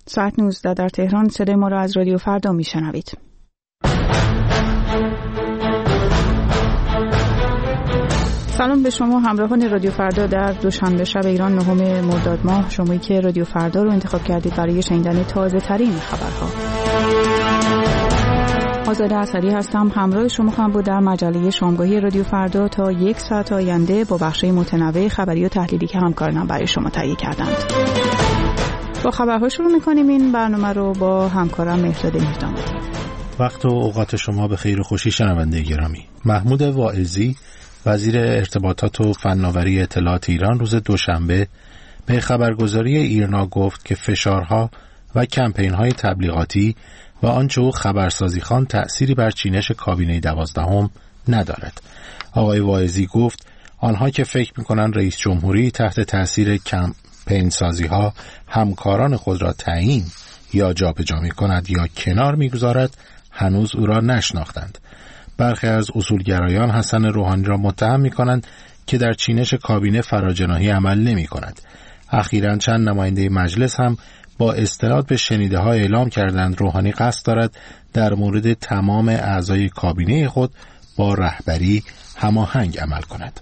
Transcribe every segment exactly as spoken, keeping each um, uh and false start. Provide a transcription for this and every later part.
ساعت نوزده در تهران. صدای ما را از رادیو فردا میشنوید. سلام به شما همراهان رادیو فردا در دوشنبه شب ایران نهم مرداد ماه، شمایی که رادیو فردا رو انتخاب کردید برای شنیدن تازه ترین خبرها. آزاده اسدی هستم، همراه شما خواهم بود در مجله شامگاهی رادیو فردا تا یک ساعت آینده با بخش‌های متنوع خبری و تحلیلی که همکارانم برای شما تهیه کردند. با خبرها شروع می‌کنیم. این برنامه رو با همکارم مهرداد میهدان. وقت و اوقات شما به خیر و خوشی شنونده گرامی. محمود واعظی وزیر ارتباطات و فناوری اطلاعات ایران روز دوشنبه به خبرگزاری ایرنا گفت که فشارها و کمپین‌های تبلیغاتی و آنچه او خبرسازی خوان تأثیری بر چینش کابینه دوازدهم ندارد. آقای واعظی گفت آنها که فکر می‌کنند رئیس جمهوری تحت تأثیر کمپین سازی‌ها همکاران خود را تعیین یا جابجا می‌کند یا کنار می‌گذارد هنوز او را نشناختند. برخی از اصولگرایان حسن روحانی را متهم می‌کنند که در چینش کابینه فراجناحی عمل نمی‌کند. اخیراً چند نماینده مجلس هم با استناد به شنیده‌ها اعلام کردند روحانی قصد دارد در مورد تمام اعضای کابینه خود با رهبری هماهنگ عمل کند.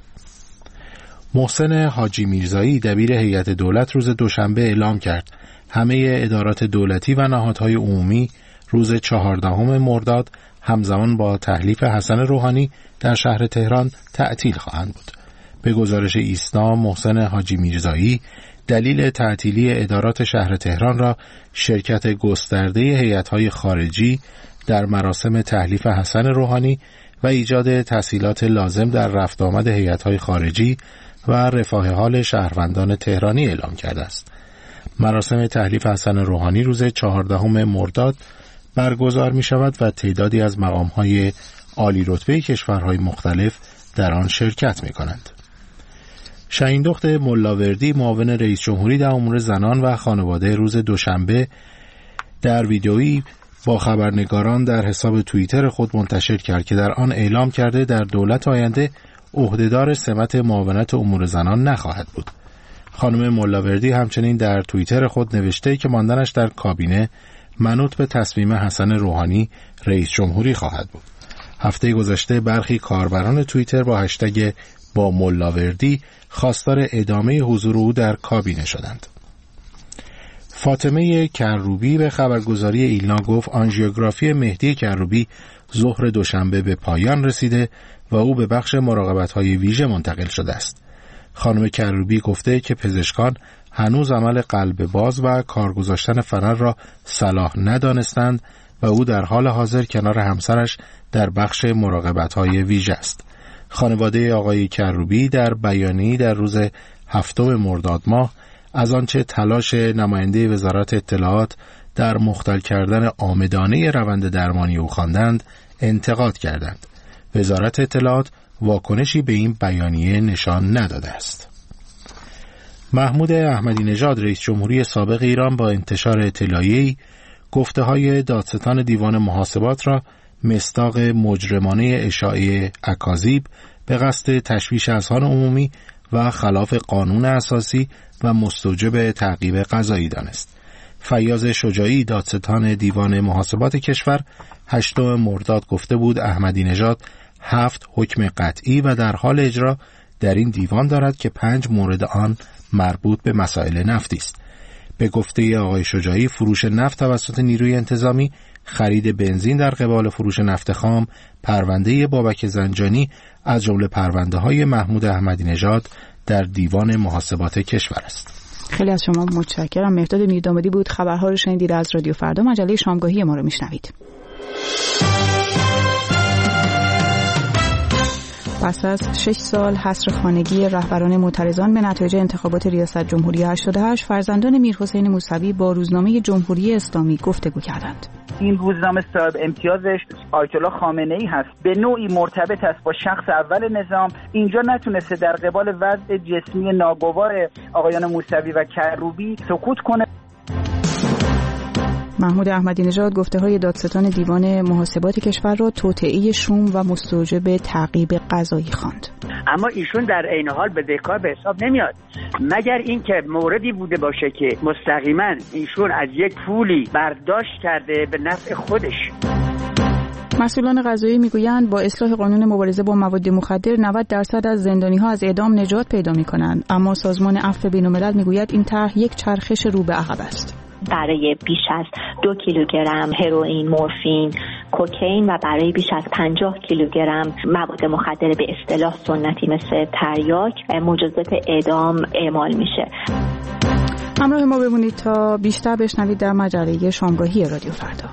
محسن حاجی میرزایی دبیر هیئت دولت روز دوشنبه اعلام کرد همه ادارات دولتی و نهادهای عمومی روز چهاردهم مرداد همزمان با تحلیف حسن روحانی در شهر تهران تعطیل خواهند بود. به گزارش ایسنا، محسن حاجی میرزایی دلیل تعطیلی ادارات شهر تهران را شرکت گسترده هیئت‌های خارجی در مراسم تحلیف حسن روحانی و ایجاد تسهیلات لازم در رفت آمد هیئت‌های خارجی و رفاه حال شهروندان تهرانی اعلام کرده است. مراسم تحلیف حسن روحانی روز چهاردهم مرداد برگزار می شود و تعدادی از مقام‌های عالی رتبه کشورهای مختلف در آن شرکت می کنند. شهیندخت ملاوردی معاون رئیس جمهوری در امور زنان و خانواده روز دوشنبه در ویدئویی با خبرنگاران در حساب توییتر خود منتشر کرد که در آن اعلام کرده در دولت آینده عهدهدار سمت معاونت امور زنان نخواهد بود. خانم ملاوردی همچنین در توییتر خود نوشته که ماندنش در کابینه منوط به تصمیم حسن روحانی رئیس جمهوری خواهد بود. هفته گذشته برخی کاربران توییتر با هشتگ با ملاوردی خواستار ادامه حضور او در کابینه شدند. فاطمه کروبی به خبرگزاری ایلنا گفت آنژیوگرافی مهدی کروبی ظهر دوشنبه به پایان رسیده و او به بخش مراقبت‌های ویژه منتقل شده است. خانم کروبی گفته که پزشکان هنوز عمل قلب باز و کار گذاشتن فنر را صلاح ندانستند و او در حال حاضر کنار همسرش در بخش مراقبت‌های ویژه است. خانواده آقای کروبی در بیانیه‌ای در روز هفتم مرداد ماه از آنچه تلاش نماینده وزارت اطلاعات در مختل کردن عامدانه روند درمانی او خواندند انتقاد کردند. وزارت اطلاعات واکنشی به این بیانیه نشان نداده است. محمود احمدی نژاد رئیس جمهوری سابق ایران با انتشار اطلاعیه‌ای گفته‌های دادستان دیوان محاسبات را مصداق مجرمانه اشاعه اکاذیب به قصد تشویش اذهان عمومی و خلاف قانون اساسی و مستوجب تعقیب قضایی دانست. فیاض شجاعی دادستان دیوان محاسبات کشور هشتم مرداد گفته بود احمدی نژاد هفت حکم قطعی و در حال اجرا در این دیوان دارد که پنج مورد آن مربوط به مسائل نفتی است. به گفته آقای شجاعی فروش نفت توسط نیروی انتظامی، خرید بنزین در قبال فروش نفت خام، پرونده بابک زنجانی از جمله پرونده‌های محمود احمدی نژاد در دیوان محاسبات کشور است. خیلی از شما متشکرم. مهرداد میردامادی بود. خبرها رو شنیدید از رادیو فردا. مجله شامگاهی ما رو میشنوید. پس از شش سال حصر خانگی رهبران معترضان به نتایج انتخابات ریاست جمهوری هشتاد و هشت، فرزندان میرحسین موسوی با روزنامه جمهوری اسلامی گفتگو کردند. این روزنامه صاحب امتیازش آیت الله خامنه‌ای هست، به نوعی مرتبط است با شخص اول نظام. اینجا نتونسته در قبال وضع جسمی ناگوار آقایان موسوی و کروبی سکوت کنه. محمود احمدی نژاد گفته‌های دادستان دیوان محاسبات کشور را توطئه شوم و مستوجب تعقیب قضایی خواند. اما ایشون در عین حال بدهکار به حساب نمیاد، مگر اینکه موردی بوده باشه که مستقیما ایشون از یک پولی برداشت کرده به نفع خودش. مسئولان قضایی میگویند با اصلاح قانون مبارزه با مواد مخدر نود درصد از زندانی‌ها از اعدام نجات پیدا می‌کنند، اما سازمان عفو بین‌الملل میگوید این طرح یک چرخش رو به عقب است. برای بیش از دو کیلوگرم هروئین، مورفین، کوکائین و برای بیش از پنجاه کیلوگرم مواد مخدر به اصطلاح سنتی مثل تریاک مجازات اعدام اعمال میشه. همراه ما بمونید تا بیشتر بشنوید در مجله شامگاهی رادیو فردا.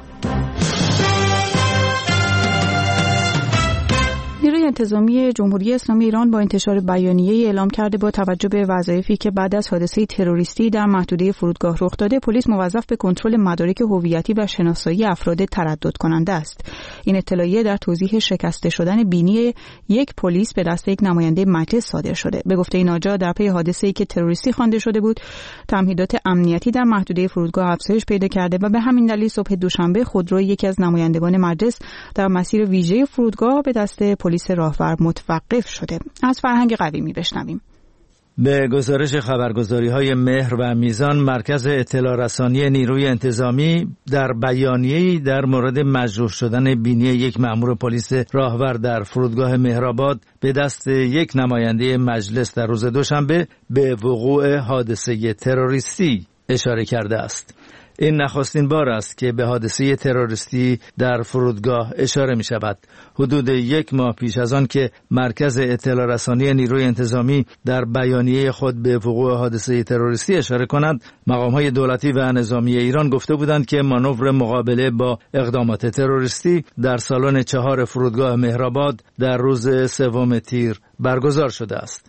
نیروی انتظامی جمهوری اسلامی ایران با انتشار بیانیه‌ای اعلام کرده با توجه به وظایفی که بعد از حادثه تروریستی در محدوده فرودگاه رخ داده، پلیس موظف به کنترل مدارک هویتی و شناسایی افراد تردد کننده است. این اطلاعیه در توضیح شکسته شدن بینی یک پلیس به دست یک نماینده مجلس صادر شده. به گفته این آجا در پی حادثه‌ای که تروریستی خوانده شده بود، تمهیدات امنیتی در محدوده فرودگاه افزایش پیدا کرده و به همین دلیل صبح دوشنبه خودروی یکی از نمایندگان مجلس در مسیر ویژه فرودگاه به دست پلیس راهور متوقف شده. از فرهنگ قویمی بشنویم. به گزارش خبرگزاری‌های مهر و میزان، مرکز اطلاع رسانی نیروی انتظامی در بیانیه‌ای در مورد مجروح شدن بینی یک مأمور پلیس راهور در فرودگاه مهرآباد به دست یک نماینده مجلس در روز دوشنبه به وقوع حادثه تروریستی اشاره کرده است. این نخستین بار است که به حادثه تروریستی در فرودگاه اشاره می شود. حدود یک ماه پیش از آن که مرکز اطلاع رسانی نیروی انتظامی در بیانیه خود به وقوع حادثه تروریستی اشاره کند، مقام‌های دولتی و نظامی ایران گفته بودند که مانور مقابله با اقدامات تروریستی در سالن چهار فرودگاه مهرآباد در روز سوم تیر برگزار شده است.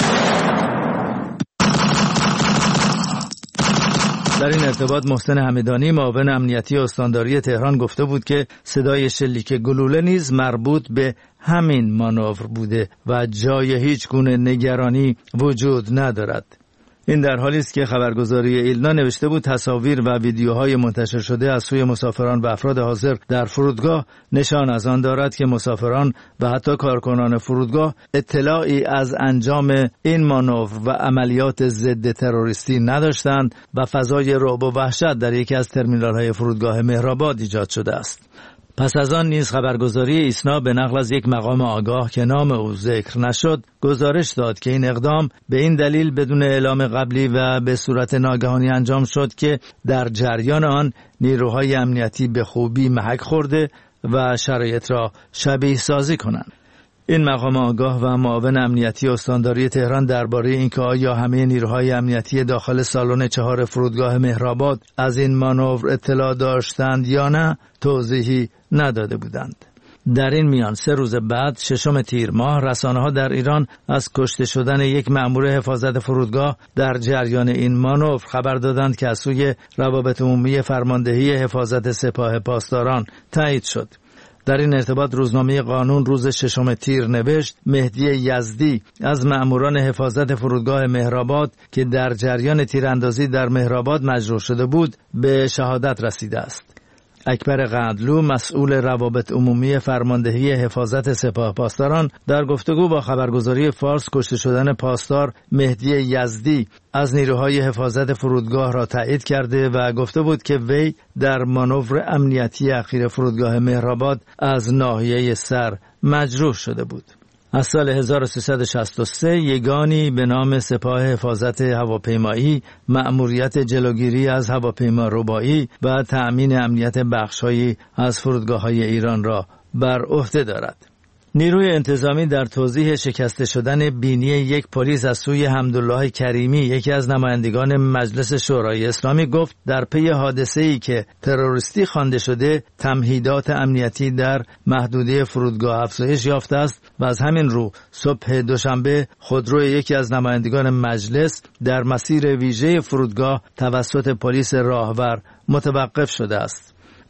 در این ارتباط محسن همدانی، معاون امنیتی استانداری تهران، گفته بود که صدای شلیک گلوله نیز مربوط به همین مانور بوده و جای هیچ گونه نگرانی وجود ندارد. این در حالی است که خبرگزاری ایلنا نوشته بود تصاویر و ویدیوهای منتشر شده از سوی مسافران و افراد حاضر در فرودگاه نشان از آن دارد که مسافران و حتی کارکنان فرودگاه اطلاعی از انجام این مانور و عملیات ضد تروریستی نداشتند و فضای رعب و وحشت در یکی از ترمینال‌های فرودگاه مهرآباد ایجاد شده است. پس از آن نیز خبرگزاری ایسنا به نقل از یک مقام آگاه که نام او ذکر نشد گزارش داد که این اقدام به این دلیل بدون اعلام قبلی و به صورت ناگهانی انجام شد که در جریان آن نیروهای امنیتی به خوبی محک خورده و شرایط را شبیه سازی کنند. این مقام آگاه و معاون امنیتی استانداری تهران درباره اینکه آیا همه نیروهای امنیتی داخل سالن چهار فرودگاه مهرآباد از این مانور اطلاع داشتند یا نه توضیحی نداده بودند. در این میان سه روز بعد ششم تیر ماه رسانه‌ها در ایران از کشته شدن یک مأمور حفاظت فرودگاه در جریان این مانور خبر دادند که از سوی روابط عمومی فرماندهی حفاظت سپاه پاسداران تایید شد. در این ارتباط روزنامه قانون روز ششم تیر نوشت مهدی یزدی از مأموران حفاظت فرودگاه مهرآباد که در جریان تیراندازی در مهرآباد مجروح شده بود به شهادت رسیده است. اکبر قندلو مسئول روابط عمومی فرماندهی حفاظت سپاه پاسداران در گفتگو با خبرگزاری فارس کشته شدن پاسدار مهدی یزدی از نیروهای حفاظت فرودگاه را تایید کرده و گفته بود که وی در مانور امنیتی اخیر فرودگاه مهرآباد از ناحیه سر مجروح شده بود. از سال هزار و سیصد و شصت و سه یگانی به نام سپاه حفاظت هواپیمایی مأموریت جلوگیری از هواپیما ربایی و تأمین امنیت بخش‌هایی از فرودگاه‌های ایران را بر عهده دارد. نیروی انتظامی در توضیح شکسته شدن بینی یک پلیس از سوی حمدالله کریمی، یکی از نمایندگان مجلس شورای اسلامی، گفت در پی حادثه‌ای که تروریستی خوانده شده تمهیدات امنیتی در محدوده فرودگاه افزایش یافته است و از همین رو صبح دوشنبه خودروی یکی از نمایندگان مجلس در مسیر ویژه فرودگاه توسط پلیس راهور متوقف شده است.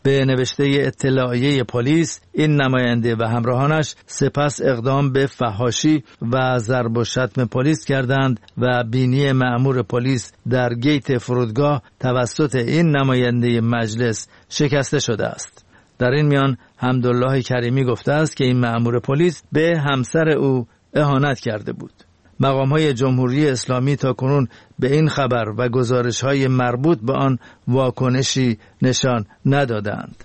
به نوشته اطلاعیه پلیس، این نماینده و همراهانش سپس اقدام به فحاشی و ضرب و شتم پلیس کردند و بینی مأمور پلیس در گیت فرودگاه توسط این نماینده مجلس شکسته شده است. در این میان حمدالله کریمی گفته است که این مأمور پلیس به همسر او اهانت کرده بود. مقام‌های جمهوری اسلامی تاکنون به این خبر و گزارش‌های مربوط به آن واکنشی نشان ندادند.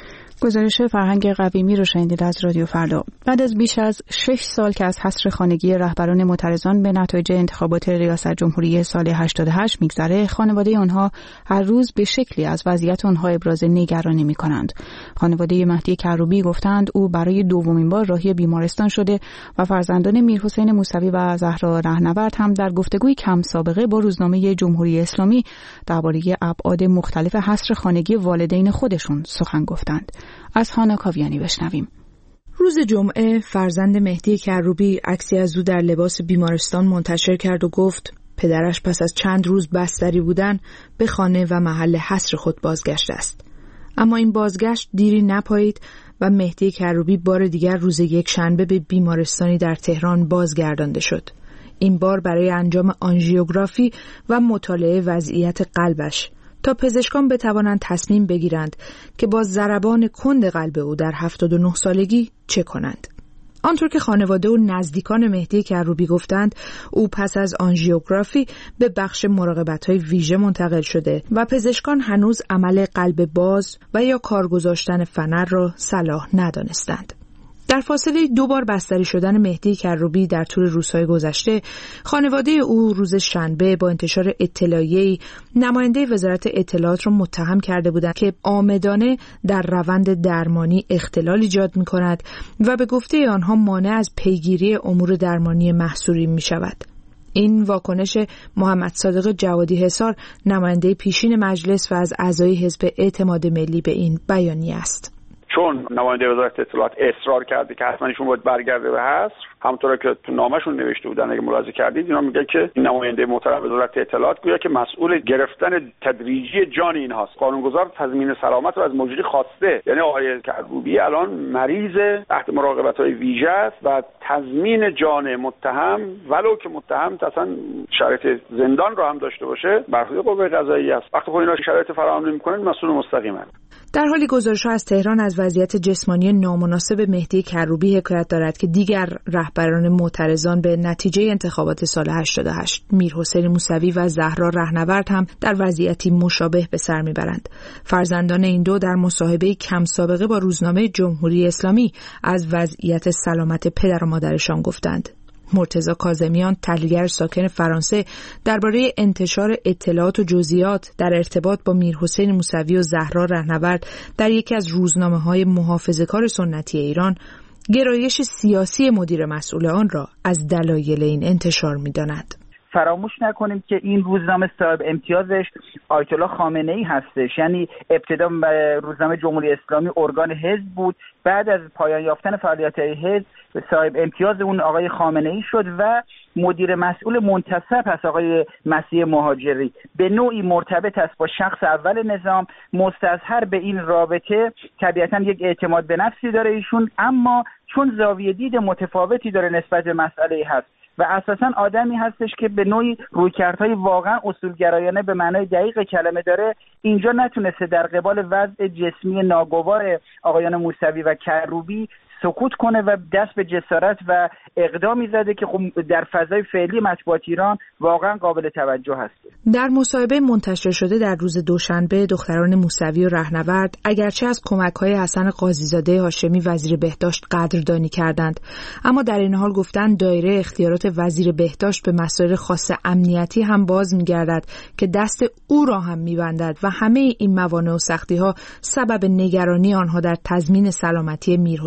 گزارش فرهنگ قویمی رو شنیدید از رادیو فردا. بعد از بیش از شش سال که از حصر خانگی رهبران معترضان به نتایج انتخابات ریاست جمهوری سال هشتاد و هشت میگذره، خانواده آنها هر روز به شکلی از وضعیت آنها ابراز نگرانی میکنند. خانواده مهدی کروبی گفتند او برای دومین بار راهی بیمارستان شده و فرزندان میرحسین موسوی و زهرا رهنورد هم در گفتگوی کم سابقه با روزنامه جمهوری اسلامی درباره ابعاد مختلف حصر خانگی والدین خودشون سخن گفتند. از هانا کاویانی بشنویم. روز جمعه فرزند مهدی کروبی عکسی از او در لباس بیمارستان منتشر کرد و گفت پدرش پس از چند روز بستری بودن به خانه و محل حصر خود بازگشته است. اما این بازگشت دیری نپایید و مهدی کروبی بار دیگر روز یک شنبه به بیمارستانی در تهران بازگردانده شد. این بار برای انجام آنژیوگرافی و مطالعه وضعیت قلبش تا پزشکان بتوانند تصمیم بگیرند که با ضربان کند قلب او در هفتاد و نه سالگی چه کنند. آنطور که خانواده و نزدیکان مهدی کروبی گفتند، او پس از آنژیوگرافی به بخش مراقبت‌های ویژه منتقل شده و پزشکان هنوز عمل قلب باز و یا کار گذاشتن فنر را صلاح ندانستند. در فاصله دو بار بستری شدن مهدی کروبی در طول روزهای گذشته، خانواده او روز شنبه با انتشار اطلاعیه‌ای نماینده وزارت اطلاعات را متهم کرده بودند که عامدانه در روند درمانی اختلال ایجاد می‌کند و به گفته آنها مانع از پیگیری امور درمانی محصورین می‌شود. این واکنش محمد صادق جوادی حصار، نماینده پیشین مجلس و از اعضای حزب اعتماد ملی، به این بیانیه است. چون نماینده وزارت اطلاعات اصرار کرده که حتما ایشون باید برگرده به حصر، همونطور که تو نامه‌شون نوشته بودن اگه ملاحظه کردید، اینا میگن که این نماینده محترم وزارت اطلاعات گویا که مسئول گرفتن تدریجی جان اینهاست. قانونگذار تضمین سلامت رو از مجری خواسته، یعنی آقای کروبی الان مریض تحت مراقبت‌های ویژه است و تضمین جان متهم ولو که متهم اصلا شرایط زندان رو هم داشته باشه برخورد قوه قضاییه است. وقتی خب اینا شرایط فراهم نمی‌کنن مسئول مستقیما. در حالی گزارش‌ها از تهران از وضعیت جسمانی نامناسب مهدی کروبی حکایت دارد که دیگر رهبران معترضان به نتیجه انتخابات سال هشتاد و هشت، میرحسین موسوی و زهرا رهنورد، هم در وضعیتی مشابه به سر میبرند. فرزندان این دو در مصاحبه کم سابقه با روزنامه جمهوری اسلامی از وضعیت سلامت پدر و مادرشان گفتند. مرتضی کاظمیان، تحلیلگر ساکن فرانسه، درباره انتشار اطلاعات و جزئیات در ارتباط با میرحسین موسوی و زهرا رهنورد در یکی از روزنامه‌های محافظه‌کار سنتی ایران، گرایش سیاسی مدیر مسئول آن را از دلایل این انتشار می‌داند. فراموش نکنیم که این روزنامه صاحب امتیازش آیت الله خامنه‌ای هستش، یعنی ابتدا روزنامه جمهوری اسلامی ارگان حزب بود، بعد از پایان یافتن فعالیت‌های حزب صاحب امتیاز اون آقای خامنه‌ای شد و مدیر مسئول منتصب هست آقای مسیح مهاجری، به نوعی مرتبط است با شخص اول نظام، مستظهر به این رابطه، طبیعتاً یک اعتماد به نفسی داره ایشون، اما چون زاویه دید متفاوتی داره نسبت به مسئله هست و اساساً آدمی هستش که به نوعی رویکردهای واقعا اصولگرایانه به معنای دقیق کلمه داره، اینجا نتونسته در قبال وضع جسمی ناگوار آقایان موسوی و کروبی سکوت کنه و دست به جسارت و اقدامی زده که خب در فضای فعلی مطبوعات ایران واقعا قابل توجه هست. در مصاحبه منتشر شده در روز دوشنبه، دختران موسوی و رهنورد اگرچه از کمک‌های حسن قاضیزاده هاشمی وزیر بهداشت قدردانی کردند، اما در این حال گفتند دایره اختیارات وزیر بهداشت به مسائل خاص امنیتی هم باز می‌گردد که دست او را هم می‌بندد و همه این موانع و سختی‌ها سبب نگرانی آنها در تضمین سلامتی میرحسین موسوی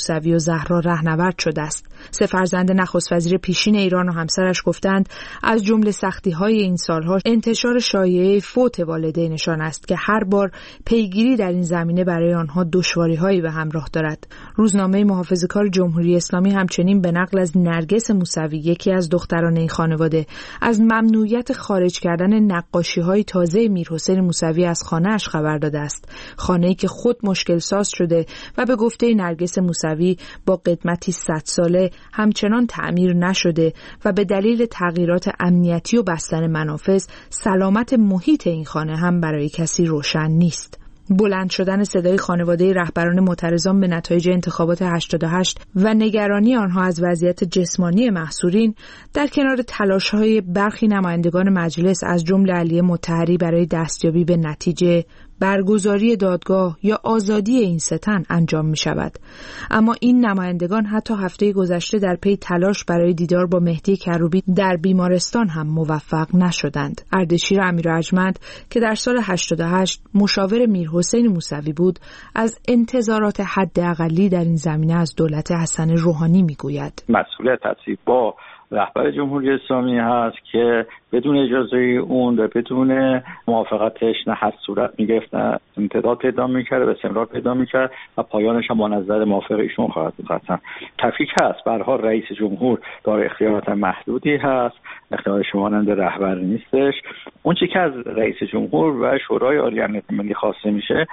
موسوی و زهرا رهنورد شده است. سه فرزند نخست وزیر پیشین ایران و همسرش گفتند از جمله سختی‌های این سال‌ها انتشار شایعه فوت والدینشان است که هر بار پیگیری در این زمینه برای آنها دشواری‌هایی به همراه دارد. روزنامه محافظه‌کار جمهوری اسلامی همچنین به نقل از نرگس موسوی، یکی از دختران این خانواده، از ممنوعیت خارج کردن نقاشی‌های تازه میرحسین موسوی از خانه‌اش خبر داده است. خانه‌ای که خود مشکل ساز شده و به گفته نرگس موسوی با قدمتی صد ساله همچنان تعمیر نشده و به دلیل تغییرات امنیتی و بستن منافذ سلامت محیط این خانه هم برای کسی روشن نیست. بلند شدن صدای خانواده رهبران معترضان به نتایج انتخابات هشتاد و هشت و نگرانی آنها از وضعیت جسمانی محصورین در کنار تلاش‌های برخی نمایندگان مجلس از جمله علی مطهری برای دستیابی به نتیجه برگزاری دادگاه یا آزادی این سه تن انجام می شود. اما این نمایندگان حتی هفته گذشته در پی تلاش برای دیدار با مهدی کروبی در بیمارستان هم موفق نشدند. اردشیر امیرارجمند که در سال هشتاد و هشت مشاور میرحسین موسوی بود، از انتظارات حداقلی در این زمینه از دولت حسن روحانی می گوید. مسئولیت تصویب با رهبر جمهوری اسلامی هست که بدون اجازه اون و بدون موافقتش نه حد صورت میگرفت، نه امتداد پیدا میکرد و استمرار پیدا میکرد و پایانش هم با نظر موافق ایشون خواهد بود. قطعا تفکیک هست. به هر حال رئیس جمهور داره اختیارات محدودی هست، اختیارش مانند رهبر نیستش. اون چیزی که از رئیس جمهور و شورای عالی امنیت ملی خواسته میشه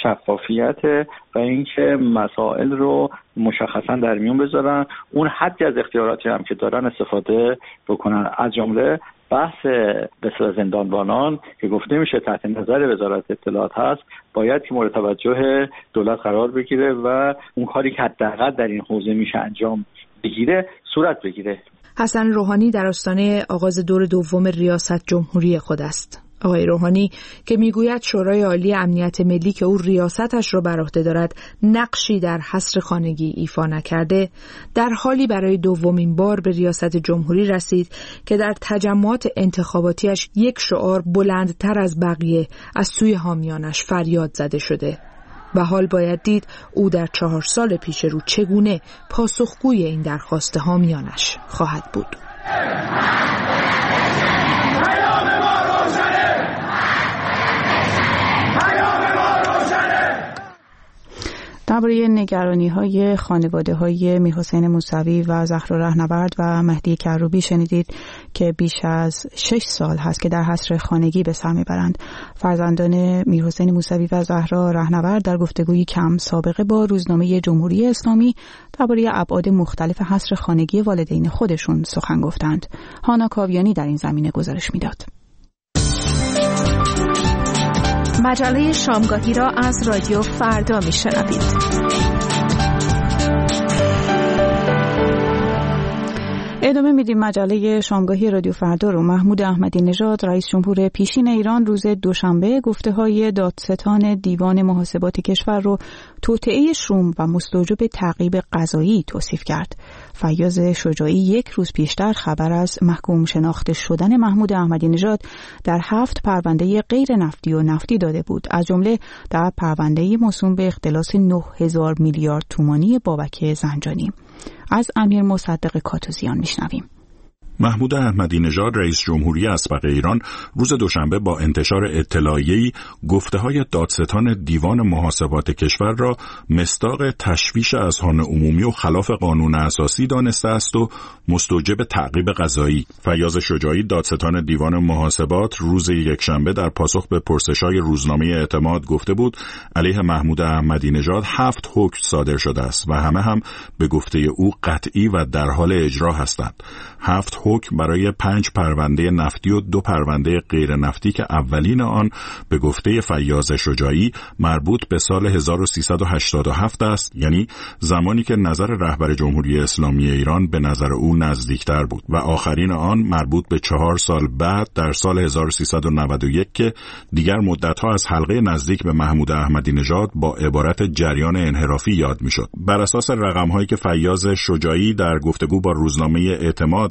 شفافیت و اینکه مسائل رو مشخصا در میون بذارن، اون حدی از اختیاراتی هم که دارن استفاده بکنن. از جمله بحث بسیار زندانبانان که گفته میشه تحت نظر وزارت اطلاعات هست، باید که مورد توجه دولت قرار بگیره و اون کاری که حداقل در این حوزه میشه انجام بگیره صورت بگیره. حسن روحانی در آستانه آغاز دور دوم ریاست جمهوری خود است. آقای روحانی که میگوید شورای عالی امنیت ملی که او ریاستش را بر عهده دارد نقشی در حصر خانگی ایفا نکرده، در حالی برای دومین بار به ریاست جمهوری رسید که در تجمعات انتخاباتیش یک شعار بلندتر از بقیه از سوی حامیانش فریاد زده شده. و حال باید دید او در چهار سال پیش رو چگونه پاسخگوی این درخواست حامیانش خواهد بود. درباره نگرانی‌های خانواده‌های میرحسین موسوی و زهرا رهنورد و مهدی کروبی شنیدید که بیش از شش سال هست که در حصر خانگی به سر میبرند. فرزندان میرحسین موسوی و زهرا رهنورد در گفتگویی کم سابقه با روزنامه جمهوری اسلامی درباره ابعاد مختلف حصر خانگی والدین خودشون سخن گفتند. هانا کاویانی در این زمینه گزارش میداد. مجله شامگاهی را از رادیو فردا میشنوید. ادامه میدیم مجله شامگاهی رادیو فردا رو. محمود احمدی نژاد رئیس جمهور پیشین ایران روز دوشنبه گفته‌های دادستان دیوان محاسبات کشور رو توطئه شوم و مستوجب تعقیب قضایی توصیف کرد. فیاض شجاعی یک روز پیشتر خبر از محکوم شناخته شدن محمود احمدی نژاد در هفت پرونده غیر نفتی و نفتی داده بود، از جمله در پرونده موسوم به اختلاس نه هزار میلیارد تومانی بابک زنجانی. از امیر مصدق کاتوزیان میشنویم. محمود احمدی نژاد رئیس جمهوری اسبق ایران روز دوشنبه با انتشار اطلاعیه‌ای گفته‌های دادستان دیوان محاسبات کشور را مصداق تشویش اذهان عمومی و خلاف قانون اساسی دانسته است و مستوجب تعقیب قضایی. فیاض شجاعی دادستان دیوان محاسبات روز یکشنبه در پاسخ به پرسش‌های روزنامه اعتماد گفته بود علیه محمود احمدی نژاد هفت حکم صادر شده است و همه هم به گفته او قطعی و در حال اجرا هستند. هفت حکم برای پنج پرونده نفتی و دو پرونده غیر نفتی که اولین آن به گفته فیاض شجاعی مربوط به سال هزار و سیصد و هشتاد و هفت است، یعنی زمانی که نظر رهبر جمهوری اسلامی ایران به نظر او نزدیکتر بود، و آخرین آن مربوط به چهار سال بعد در سال هزار و سیصد و نود و یک که دیگر مدتها از حلقه نزدیک به محمود احمدی نژاد با عبارت جریان انحرافی یاد میشد. بر اساس رقم‌هایی که فیاض شجاعی در گفتگو با روزنامه اعتماد در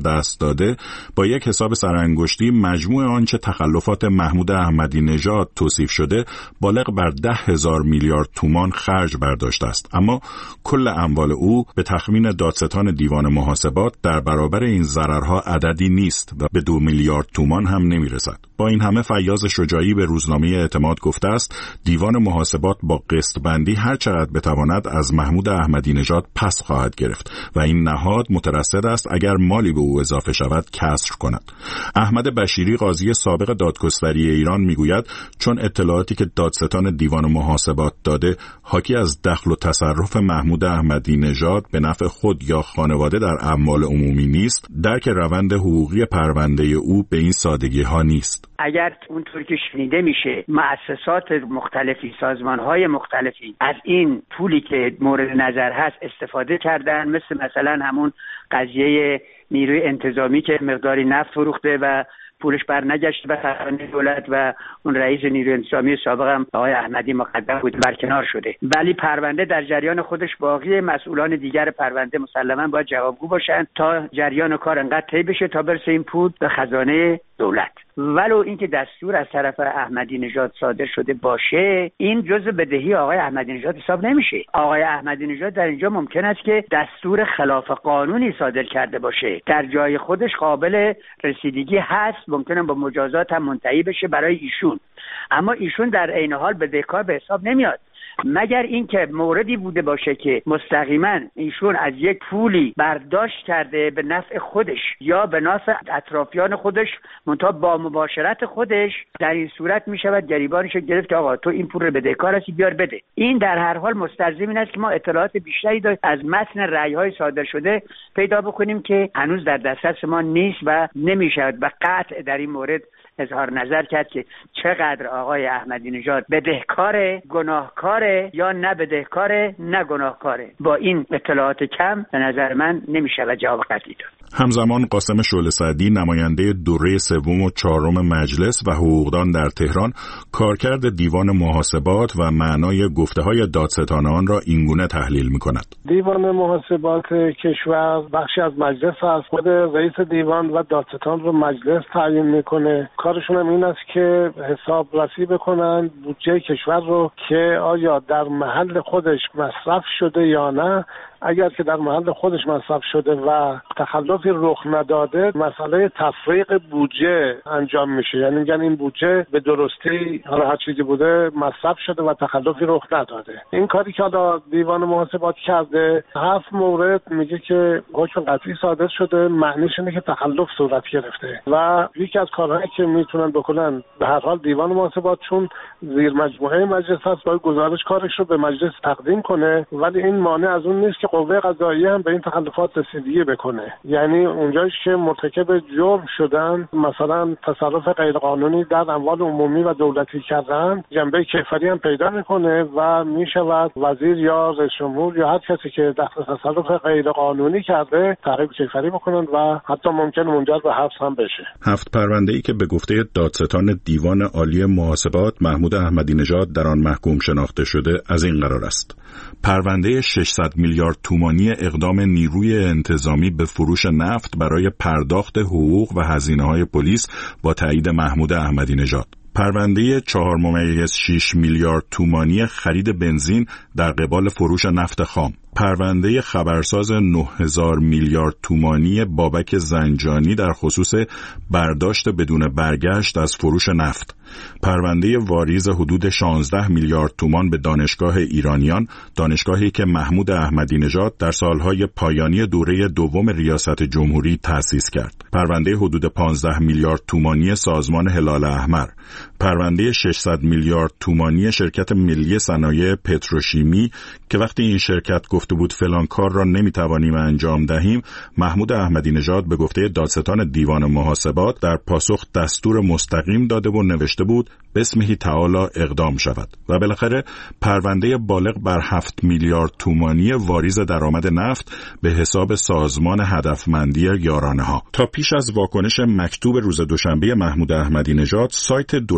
دست داده با یک حساب سرانگشتی مجموع آنچه تخلفات محمود احمدی نژاد توصیف شده بالغ بر ده هزار میلیارد تومان خرج برداشته است. اما کل اموال او به تخمین دادستان دیوان محاسبات در برابر این ضررها عددی نیست و به دو میلیارد تومان هم نمیرسد. با این همه فیاض شجاعی به روزنامه اعتماد گفته است دیوان محاسبات با قسط بندی هر چقدر بتواند از محمود احمدی نژاد پس خواهد گرفت و این نهاد مترصد است اگر مالی به او اضافه شود کسر کند. احمد بشیری قاضی سابق دادگستری ایران میگوید چون اطلاعاتی که دادستان دیوان محاسبات داده حاکی از دخل و تصرف محمود احمدی نژاد به نفع خود یا خانواده در اموال عمومی نیست، درک روند حقوقی پرونده او به این سادگی ها نیست. اگر اونطور که شنیده میشه مؤسسات مختلفی، سازمانهای مختلفی از این پولی که مورد نظر هست استفاده کردن، مثل مثلا همون قضیه نیروی انتظامی که مقداری نفت فروخته و پولش بر نگشت به خزانه دولت و اون رئیس نیروی انتظامی سابق هم آقای احمدی مقدم بود برکنار شده، ولی پرونده در جریان خودش باقی. مسئولان دیگر پرونده مسلما باید جوابگو باشن تا جریان کار انقدر طی بشه تا برسه این پول به خزانه دولت. ولو اینکه دستور از طرف احمدی نژاد صادر شده باشه، این جزء بدهی آقای احمدی نژاد حساب نمیشه. آقای احمدی نژاد در اینجا ممکن است که دستور خلاف قانونی صادر کرده باشه، در جای خودش قابل رسیدگی هست، ممکنه با مجازات هم منتهی بشه برای ایشون، اما ایشون در عین حال بدهکار به حساب نمیاد، مگر اینکه موردی بوده باشه که مستقیما ایشون از یک پولی برداشت کرده به نفع خودش یا به نفع اطرافیان خودش منتها با مباشرت خودش. در این صورت می شود گریبانش گرفت که آقا تو این پول رو بدهکار هستی بیار بده. این در هر حال مستلزم این است که ما اطلاعات بیشتری از متن رأی‌های صادر شده پیدا بکنیم که هنوز در دسترس ما نیست و نمی شود به قطع در این مورد اظهار نظر کرد که چقدر آقای احمدی نژاد بدهکاره، گناهکاره یا نه بدهکاره نه گناهکاره. با این اطلاعات کم به نظر من نمیشه جواب قطعی داد. همزمان قاسم شعله سعدی نماینده دوره سوم و چهارم مجلس و حقوقدان در تهران کارکرد دیوان محاسبات و معنای گفته‌های دادستان آن را اینگونه تحلیل می‌کند. دیوان محاسبات کشور بخشی از مجلس است. خود رئیس دیوان و دادستان رو مجلس تعیین می‌کنه. کارشون هم این است که حساب رسی بکنن بودجه کشور رو که آیا در محل خودش مصرف شده یا نه. اگر که در محل خودش مصرف شده و تخلفی رخ نداده، مسئله تفریق بودجه انجام میشه، یعنی میگن این بودجه به درستی حالا هر چیزی بوده مصرف شده و تخلفی رخ نداده. این کاری که حالا دیوان محاسبات کرده، هفت مورد میگه که حکم قطعی صادر شده، معنیش اینه که تخلف صورت گرفته و یکی از کارهایی که میتونن بکنن به هر حال دیوان محاسبات چون زیر مجموعه مجلس هست باید گزارش کارش رو به مجلس تقدیم کنه، ولی این مانع از اون نیست که قوه قضاییه هم به این تخلفات رسیدگی بکنه. یعنی اونجایی که مرتکب جرم شدن، مثلا تصرف غیرقانونی در اموال عمومی و دولتی کردن، جنبه کیفری هم پیدا میکنه و میشود وزیر یا رئیس جمهور یا هر کسی که دخل تصرف غیرقانونی کرده تعقیب کیفری بکنن و حتی ممکن منجر به حبس هم بشه. هفت پرونده‌ای که به گفته دادستان دیوان عالی محاسبات محمود احمدی نژاد در آن محکوم شناخته شده از این قرار است: پرونده ششصد میلیارد تومانی اقدام نیروی انتظامی به فروش نفت برای پرداخت حقوق و هزینه‌های پلیس با تایید محمود احمدی نژاد. پرونده چهار ممیز شش میلیارد تومانی خرید بنزین در قبال فروش نفت خام. پرونده خبرساز نه هزار میلیارد تومانی بابک زنجانی در خصوص برداشت بدون برگشت از فروش نفت. پرونده واریز حدود شانزده میلیارد تومان به دانشگاه ایرانیان، دانشگاهی که محمود احمدی نژاد در سالهای پایانی دوره دوم ریاست جمهوری تأسیس کرد. پرونده حدود پانزده میلیارد تومانی سازمان هلال احمر. پرونده ششصد میلیارد تومانی شرکت ملی صنایع پتروشیمی که وقتی این شرکت گفته بود فلان کار را نمیتوانیم انجام دهیم، محمود احمدی نژاد به گفته دادستان دیوان محاسبات در پاسخ دستور مستقیم داده و نوشته بود بسمه تعالی اقدام شود. و بالاخره پرونده بالغ بر هفت میلیارد تومانی واریز درآمد نفت به حساب سازمان هدفمندی یارانه ها. تا پیش از واکنش مکتوب روز دوشنبه محمود احمدی نژاد، سایت دولت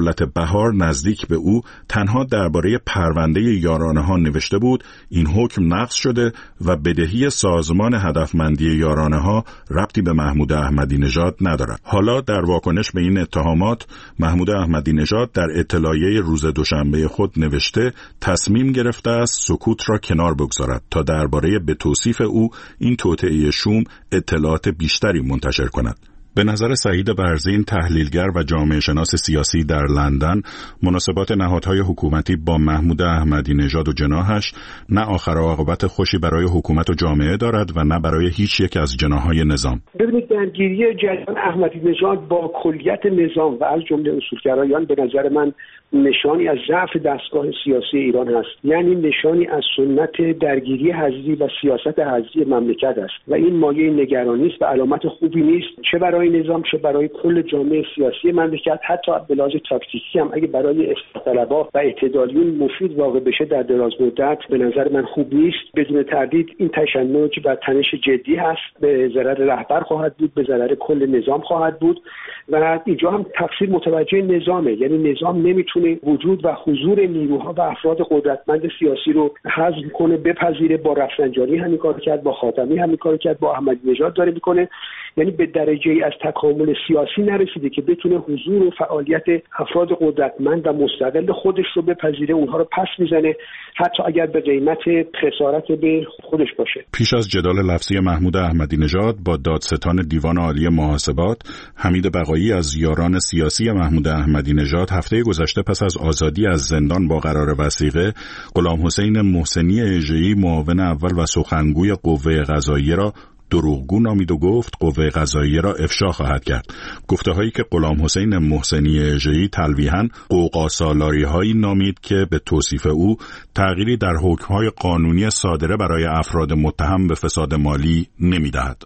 ایالت بهار نزدیک به او تنها درباره پرونده یارانه ها نوشته بود، این حکم نقض شده و بدهی سازمان هدفمندی یارانه ها ربطی به محمود احمدی نژاد ندارد. حالا در واکنش به این اتهامات محمود احمدی نژاد در اطلاعیه روز دوشنبه خود نوشته تصمیم گرفته است سکوت را کنار بگذارد تا درباره به توصیف او این توطئه شوم اطلاعات بیشتری منتشر کند. به نظر سعید برزین، تحلیلگر و جامعه شناس سیاسی در لندن، مناسبات نهادهای حکومتی با محمود احمدی نژاد و جناحش نه آخر عاقبت خوشی برای حکومت و جامعه دارد و نه برای هیچ یک از جناحهای نظام. ببینید، درگیری جریان احمدی نژاد با کلیت نظام و از جمله اصولگرایان به نظر من نشانی از ضعف دستگاه سیاسی ایران است، یعنی نشانی از سنت درگیری حزبی و سیاست حزبی مملکت است و این مایه نگرانی است و علامت خوبی نیست، چه برای نظام چه برای کل جامعه سیاسی مملکت. حتی به لحاظ تاکتیکی هم اگه برای اصلاح طلبها و اعتدالیون مفید واقع بشه در دراز مدت به نظر من خوب نیست. بدون تردید این تشنج و تنش جدی هست، به ضرر رهبر خواهد بود، به ضرر کل نظام خواهد بود و اینجا هم تفسیر متوجه نظامه، یعنی نظام نمیتونه وجود و حضور نیروها و افراد قدرتمند سیاسی رو حذف کنه، بپذیره. با رفسنجانی همین کار کرد، با خاتمی همین کار کرد، با احمدی نژاد داره میکنه. یعنی به درجه ای از تکامل سیاسی نرسیده که بتونه حضور و فعالیت افراد قدرتمند و مستقل خودش رو بپذیره، اونها رو پس میزنه، حتی اگر به قیمت خسارت به خودش باشه. پیش از جدال لفظی محمود احمدی نژاد با دادستان دیوان عالی محاسبات، حمید بقایی از یاران سیاسی محمود احمدی نژاد هفته گذشته پس از آزادی از زندان با قرار وثیقه، غلام حسین محسنی اژه‌ای معاون اول و سخنگوی قوه قضاییه را دروغگو نامید و گفت قوه قضاییه را افشا خواهد کرد. گفته هایی که غلام حسین محسنی اژه‌ای تلویحاً قوقاسالاری هایی نامید که به توصیف او تغییری در حکم‌های قانونی صادره برای افراد متهم به فساد مالی نمی‌دهد.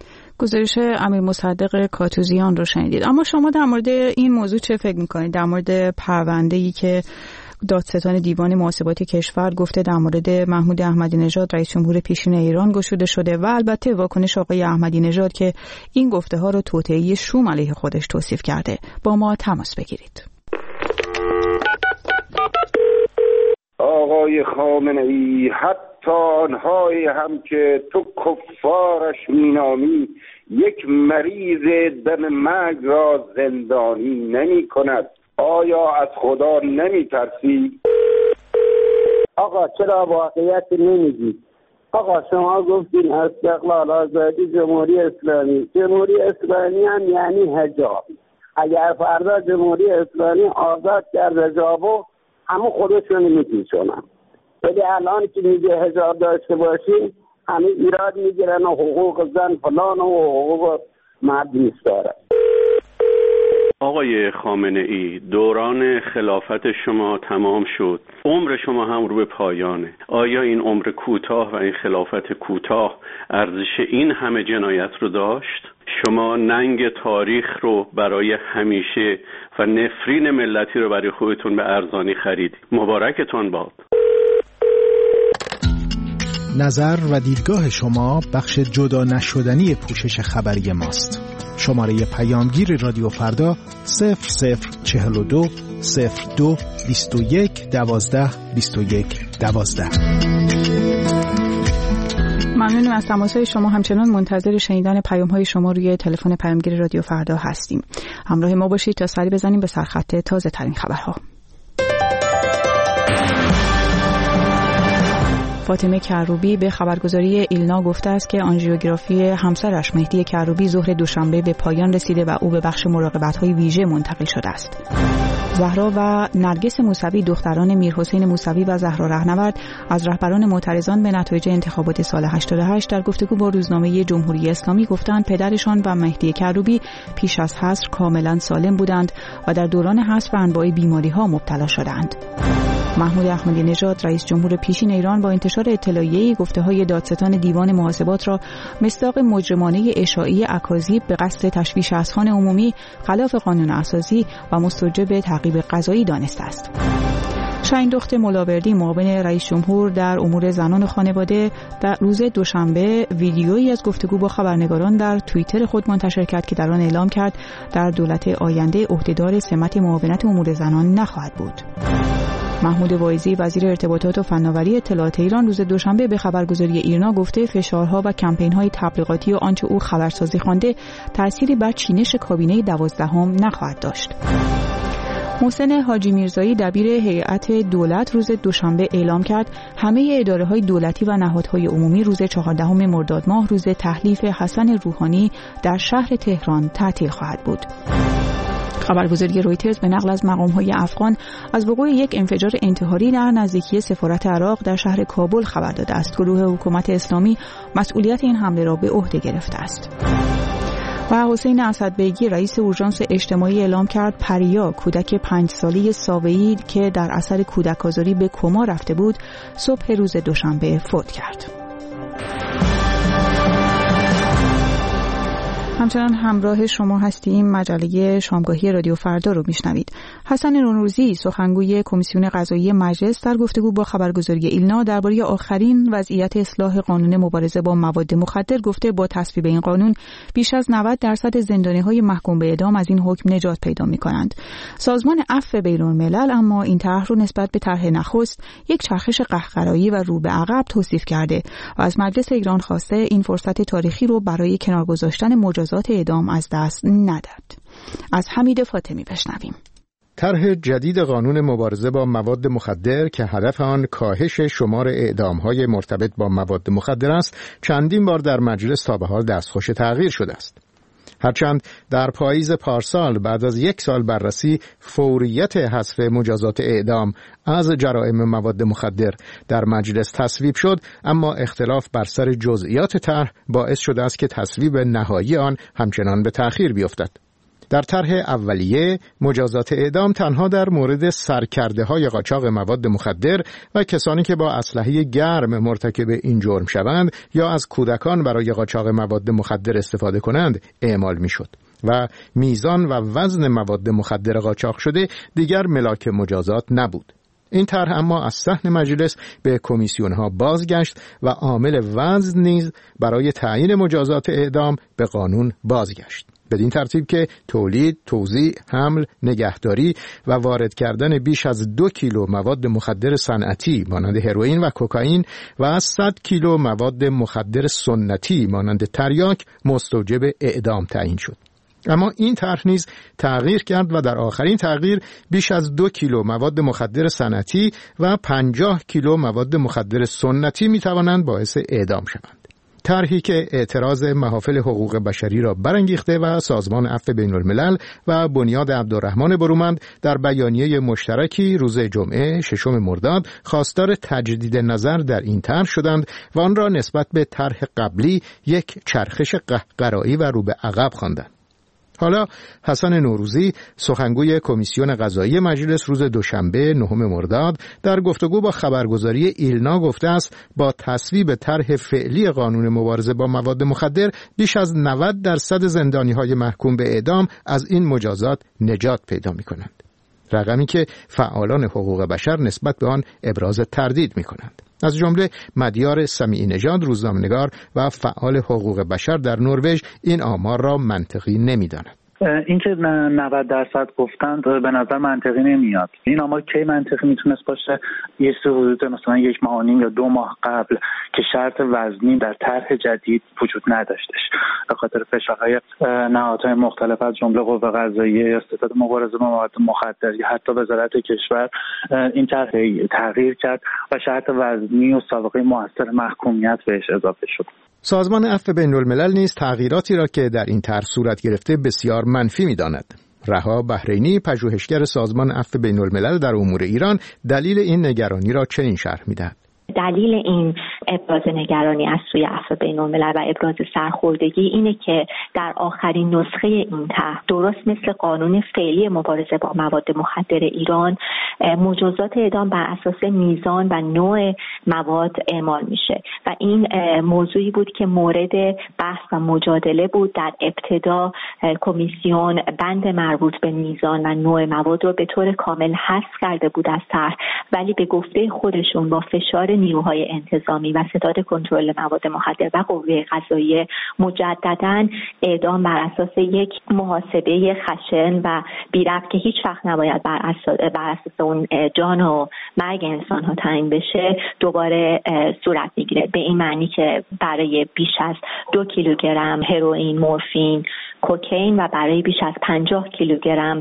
گزارش امیر مصدق کاتوزیان رو شنیدید. اما شما در مورد این موضوع چه فکر می‌کنید؟ در مورد پرونده‌ای که دادستان دیوان محاسبات کشور گفته در مورد محمود احمدی نژاد رئیس جمهور پیشین ایران گشوده شده و البته واکنش آقای احمدی نژاد که این گفته ها رو توطئه شوم علیه خودش توصیف کرده. با ما تماس بگیرید. آقای خامنه‌ای، حتی آنهایی هم که تو کفارش مینامی، یک مریض دم مرگ را زندانی نمی کند. آیا از خدا نمی ترسی؟ آقا چرا واقعیت نمیگید؟ آقا شما گفتین استقلال، آزادی، جمهوری اسلامی. جمهوری اسلامی هم یعنی حجاب. اگر فردا جمهوری اسلامی آزاد کرد حجابو، همون خودشون میپیچونن. ولی الان که میگه حجاب داشته باشین، همین ایراد میگیرن و حقوق زن فلان و حقوق مرد نیست داره. آقای خامنه ای، دوران خلافت شما تمام شد، عمر شما هم رو به پایانه. آیا این عمر کوتاه و این خلافت کوتاه ارزش این همه جنایت رو داشت؟ شما ننگ تاریخ رو برای همیشه و نفرین ملتی رو برای خودتون به ارزانی خرید. مبارکتان باد. نظر و دیدگاه شما بخش جدا نشدنی پوشش خبری ماست. شماره پیامگیر رادیو فردا صفر صفر چهل و دو صفر دو بیست و یک دوازده بیست و یک دوازده. ممنونم از تماس‌های شما. همچنان منتظر شنیدن پیام‌های شما روی تلفن پیامگیر رادیو فردا هستیم. همراه ما باشید تا سری بزنیم به سرخط تازه ترین خبرها. فاطمه کروبی به خبرگزاری ایلنا گفته است که آنژیوگرافی همسرش مهدی کروبی ظهر دوشنبه به پایان رسیده و او به بخش مراقبت‌های ویژه منتقل شده است. زهرا و نرگس موسوی، دختران میرحسین موسوی و زهرا رهنورد، از رهبران معترضان به نتایج انتخابات سال هشتاد و هشت در گفتگو با روزنامه جمهوری اسلامی گفتند پدرشان و مهدی کروبی پیش از حصر کاملا سالم بودند و در دوران حصر به انواع بیماری‌ها مبتلا شدند. محمود احمدی نژاد رئیس جمهور پیشین ایران با انتشار اطلاعیه‌ای گفته‌های دادستان دیوان محاسبات را مصداق مجرمانه اشاعی اکاذیب به قصد تشویش اذهان عمومی خلاف قانون اساسی و مستوجب تعقیب قضایی دانسته است. شاهین دخت ملاوردی معاون رئیس جمهور در امور زنان خانواده در روز دوشنبه ویدیویی از گفتگو با خبرنگاران در توییتر خود منتشر کرد که در آن اعلام کرد در دولت آینده عهدهدار سمت معاونت امور زنان نخواهد بود. محمود واعظی وزیر ارتباطات و فناوری اطلاعات ایران روز دوشنبه به خبرگزاری ایرنا گفته فشارها و کمپین‌های تبلیغاتی و آنچه او خبرسازی خوانده تأثیری بر چینش کابینه دوازدهم نخواهد داشت. محسن حاجی میرزایی دبیر هیئت دولت روز دوشنبه اعلام کرد همه اداره‌های دولتی و نهادهای عمومی روز چهاردهم مرداد ماه روز تحلیف حسن روحانی در شهر تهران تعطیل خواهد بود. خبرگزاری رویترز به نقل از مقام‌های افغان از وقوع یک انفجار انتحاری در نزدیکی سفارت عراق در شهر کابل خبر داده است. گروه حکومت اسلامی مسئولیت این حمله را به عهده گرفته است. و حسین اسدبیگی رئیس اورژانس اجتماعی اعلام کرد پریا کودک پنج ساله ساوه‌ای که در اثر کودک آزاری به کما رفته بود صبح روز دوشنبه فوت کرد. همچنان همراه شما هستیم. مجله شامگاهی رادیو فردا رو میشنوید. حسن نوروزی سخنگوی کمیسیون قضایی مجلس در گفتگو با خبرگزاری ایلنا درباره آخرین وضعیت اصلاح قانون مبارزه با مواد مخدر گفته با تصویب این قانون بیش از نود درصد زندانی‌های محکوم به اعدام از این حکم نجات پیدا می‌کنند. سازمان عفو بین‌الملل اما این طرح رو نسبت به طرح نخست یک چرخش قهقرایی و رو به عقب توصیف کرده و از مجلس ایران خواسته این فرصت تاریخی رو برای کنار گذاشتن مجازات اعدام از دست نداد. از حمید فاطمی بشنویم. طرح جدید قانون مبارزه با مواد مخدر که هدف آن کاهش شمار اعدام‌های مرتبط با مواد مخدر است، چندین بار در مجلس تا به حال دستخوش تغییر شده است. هرچند در پاییز پارسال بعد از یک سال بررسی فوریت حذف مجازات اعدام از جرائم مواد مخدر در مجلس تصویب شد، اما اختلاف بر سر جزئیات طرح باعث شده است که تصویب نهایی آن همچنان به تأخیر بیفتد. در طرح اولیه مجازات اعدام تنها در مورد سرکرده‌های قاچاق مواد مخدر و کسانی که با اسلحه گرم مرتکب این جرم شوند یا از کودکان برای قاچاق مواد مخدر استفاده کنند اعمال می‌شد و میزان و وزن مواد مخدر قاچاق شده دیگر ملاک مجازات نبود. این طرح اما از صحن مجلس به کمیسیون‌ها بازگشت و عامل وزن نیز برای تعیین مجازات اعدام به قانون بازگشت. بدین ترتیب که تولید، توزیع، حمل، نگهداری و وارد کردن بیش از دو کیلو مواد مخدر صنعتی مانند هروئین و کوکائین و از صد کیلو مواد مخدر سنتی مانند تریاک مستوجب اعدام تعیین شد. اما این طرح نیز تغییر کرد و در آخرین تغییر بیش از دو کیلو مواد مخدر صنعتی و پنجاه کیلو مواد مخدر سنتی می توانند باعث اعدام شوند. طرحی که اعتراض محافل حقوق بشری را برانگیخته و سازمان عفو بین‌الملل و بنیاد عبدالرحمن برومند در بیانیه مشترکی روز جمعه ششم مرداد خواستار تجدید نظر در این طرح شدند و آن را نسبت به طرح قبلی یک چرخش قهقرایی و رو به عقب خواندند. حالا حسن نوروزی سخنگوی کمیسیون قضایی مجلس روز دوشنبه نهم مرداد در گفتگو با خبرگزاری ایلنا گفته است با تصویب طرح فعلی قانون مبارزه با مواد مخدر بیش از نود درصد زندانی‌های محکوم به اعدام از این مجازات نجات پیدا می‌کنند. رقمی که فعالان حقوق بشر نسبت به آن ابراز تردید می‌کنند. از جمله مدیار سمیعی نژاد روزنامه‌نگار و فعال حقوق بشر در نروژ این آمار را منطقی نمی‌داند. اینکه نود درصد گفتند به نظر منطقی نمیاد. این آمار کی منطقی میتونست باشه؟ یه سه حدود مثلا یک ماه و نیم یا دو ماه قبل که شرط وزنی در طرح جدید وجود نداشتش به خاطر فشارهای نهادهای مختلف از جمله قوه قضاییه یا ستاد مبارزه با مواد مخدر یا حتی وزارت کشور این طرح تغییر کرد و شرط وزنی و سابقه موثر محکومیت بهش اضافه شد. سازمان عفو بین‌الملل نیز تغییراتی را که در این طرح صورت گرفته بسیار منفی می‌داند. رها بحرینی پژوهشگر سازمان عفو بین‌الملل در امور ایران دلیل این نگرانی را چنین شرح می‌دهد. دلیل این ابراز نگرانی از سوی عفو بین‌الملل و ابراز سرخوردگی اینه که در آخرین نسخه این طرح درست مثل قانون فعلی مبارزه با مواد مخدر ایران مجازات اعدام بر اساس میزان و نوع مواد اعمال میشه و این موضوعی بود که مورد بحث و مجادله بود. در ابتدا کمیسیون بند مربوط به میزان و نوع مواد رو به طور کامل حذف کرده بود از طرح ولی به گفته خودشون با فشار نیروهای انتظامی و ستاد کنترل مواد مخدر و قوه قضاییه مجدداً اعدام بر اساس یک محاسبه خشن و بی‌ربط که هیچ وقت نباید بر اساس بر اساس اون جان و مرگ انسان ها تعیین بشه دوباره صورت میگیره. به این معنی که برای بیش از دو کیلوگرم هروئین، مورفین، کوکائین و برای بیش از پنجاه کیلوگرم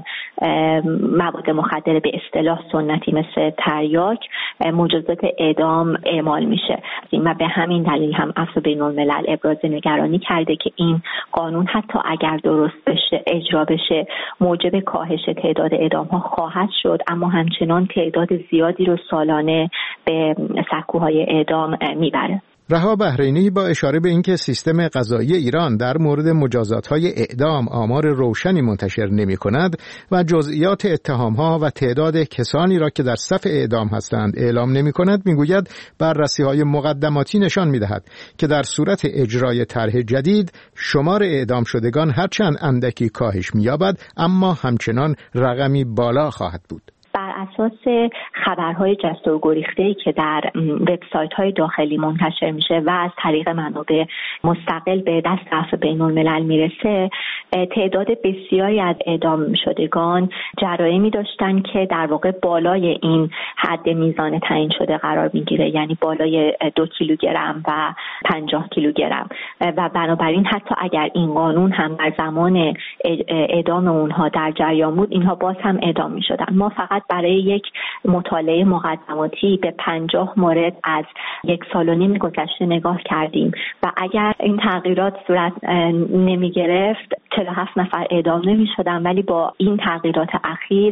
مواد مخدر به اصطلاح سنتی مثل تریاک مجازات اعدام اعمال میشه و به همین دلیل هم عفو بین‌الملل ابراز نگرانی کرده که این قانون حتی اگر درست بشه اجرا بشه موجب کاهش تعداد اعدام ها خواهد شد، اما همچنان تعداد زیادی رو سالانه به سکوهای اعدام میبره. رها بحرینی با اشاره به اینکه سیستم قضایی ایران در مورد مجازات‌های اعدام آمار روشنی منتشر نمی‌کند و جزئیات اتهام‌ها و تعداد کسانی را که در صف اعدام هستند اعلام نمی‌کند، می‌گوید بررسی‌های مقدماتی نشان می‌دهد که در صورت اجرای طرح جدید شمار اعدام شدگان هرچند اندکی کاهش می‌یابد اما همچنان رقمی بالا خواهد بود. بر اساس خبرهای جست و گریخته‌ای که در وبسایت‌های داخلی منتشر میشه و از طریق منابع مستقل به دست عفو بین‌الملل میرسه، تعداد بسیاری از اعدام شدگان جرائمی داشتن که در واقع بالای این حد میزان تعیین شده قرار میگیره، یعنی بالای دو کیلوگرم و پنجاه کیلوگرم و بنابراین حتی اگر این قانون هم در زمان اعدام اونها در جریان بود اینها باز هم اعدام میشدن. ما فقط برای یک مطالعه مقدماتی به پنجاه مورد از یک سال و نیم گذشته نگاه کردیم و اگر این تغییرات صورت نمی گرفت چهل و هفت نفر اعدام نمی شدن، ولی با این تغییرات اخیر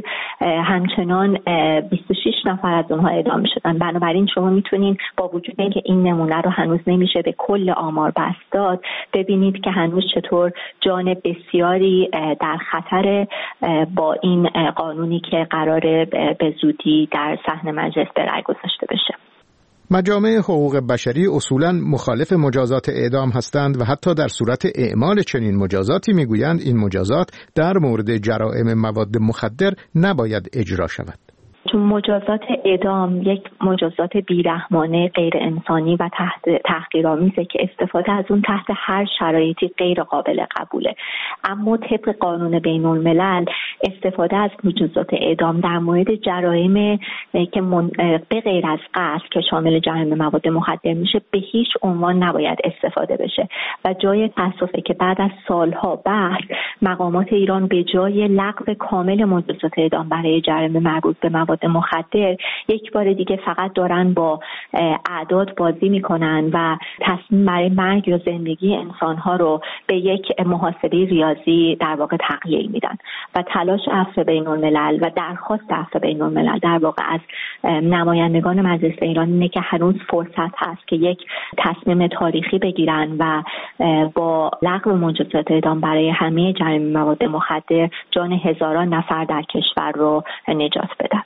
همچنان بیست و شش نفر از اونها اعدام می شدن. بنابراین شما میتونین با وجود اینکه این نمونه رو هنوز نمیشه به کل آمار بست داد، ببینید که هنوز چطور جان بسیاری در خطر با این قانونی که قراره به زودی در صحن مجلس به رأی گذاشته بشه. مجامع حقوق بشری اصولاً مخالف مجازات اعدام هستند و حتی در صورت اعمال چنین مجازاتی میگویند این مجازات در مورد جرائم مواد مخدر نباید اجرا شود. چون مجازات اعدام یک مجازات بیرحمانه، غیر انسانی و تحت تحقیرآمیزه که استفاده از اون تحت هر شرایطی غیر قابل قبوله. اما طبق قانون بین الملل استفاده از مجازات اعدام در مورد جرایم که من... به غیر از قتل که شامل جرایم مواد مخدر میشه به هیچ عنوان نباید استفاده بشه و جای تأسفه که بعد از سالها بحث مقامات ایران به جای لغو کامل مجازات اعدام برای جرایم مربوط به مواد مخدر یک بار دیگه فقط دارن با اعداد بازی میکنن و تصمیم برای مرگ یا زندگی انسانها رو به یک محاسبه ریاضی در واقع تغییر میدن و تلاش عفو بین الملل و درخواست عفو بین الملل در واقع از نمایندگان مجلس ایران اینه که هنوز فرصت هست که یک تصمیم تاریخی بگیرن و با لغو مجازات اعدام برای همه جرایم مواد مخدر جان هزاران نفر در کشور رو نجات بدن.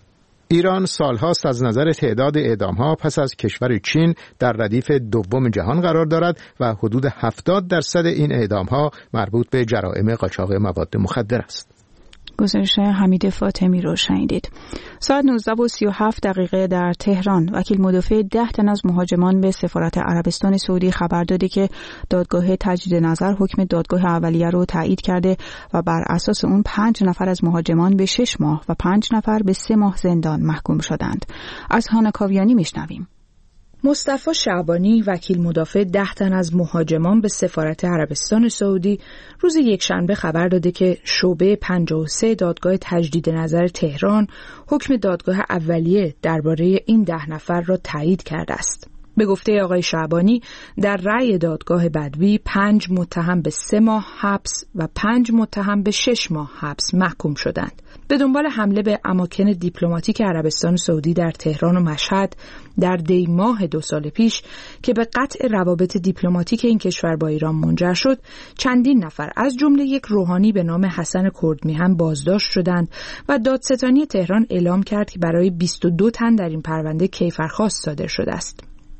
ایران سالهاست از نظر تعداد اعدام‌ها پس از کشور چین در ردیف دوم جهان قرار دارد و حدود هفتاد درصد این اعدام‌ها مربوط به جرائم قاچاق مواد مخدر است. گزارش حمید فاطمی رو شنیدید. ساعت نوزده و سی و هفت دقیقه در تهران وکیل مدافع ده تن از مهاجمان به سفارت عربستان سعودی خبر داده که دادگاه تجدید نظر حکم دادگاه اولیه رو تایید کرده و بر اساس اون پنج نفر از مهاجمان به شش ماه و پنج نفر به سه ماه زندان محکوم شدند. از هانا کاویانی میشنویم. مصطفی شعبانی وکیل مدافع ده تن از مهاجمان به سفارت عربستان سعودی روز یکشنبه خبر داده که شعبه پنجاه و سه دادگاه تجدید نظر تهران حکم دادگاه اولیه درباره این ده نفر را تایید کرده است. به گفته آقای شعبانی در رأی دادگاه بدوی پنج متهم به سه ماه حبس و پنج متهم به شش ماه حبس محکوم شدند. به دنبال حمله به اماکن دیپلماتیک عربستان سعودی در تهران و مشهد در دی ماه دو سال پیش که به قطع روابط دیپلماتیک این کشور با ایران منجر شد، چندین نفر از جمله یک روحانی به نام حسن کردمیهن بازداشت شدند و دادستانی تهران اعلام کرد که برای بیست و دو تن در این پرونده کیفرخواست صادر شده است.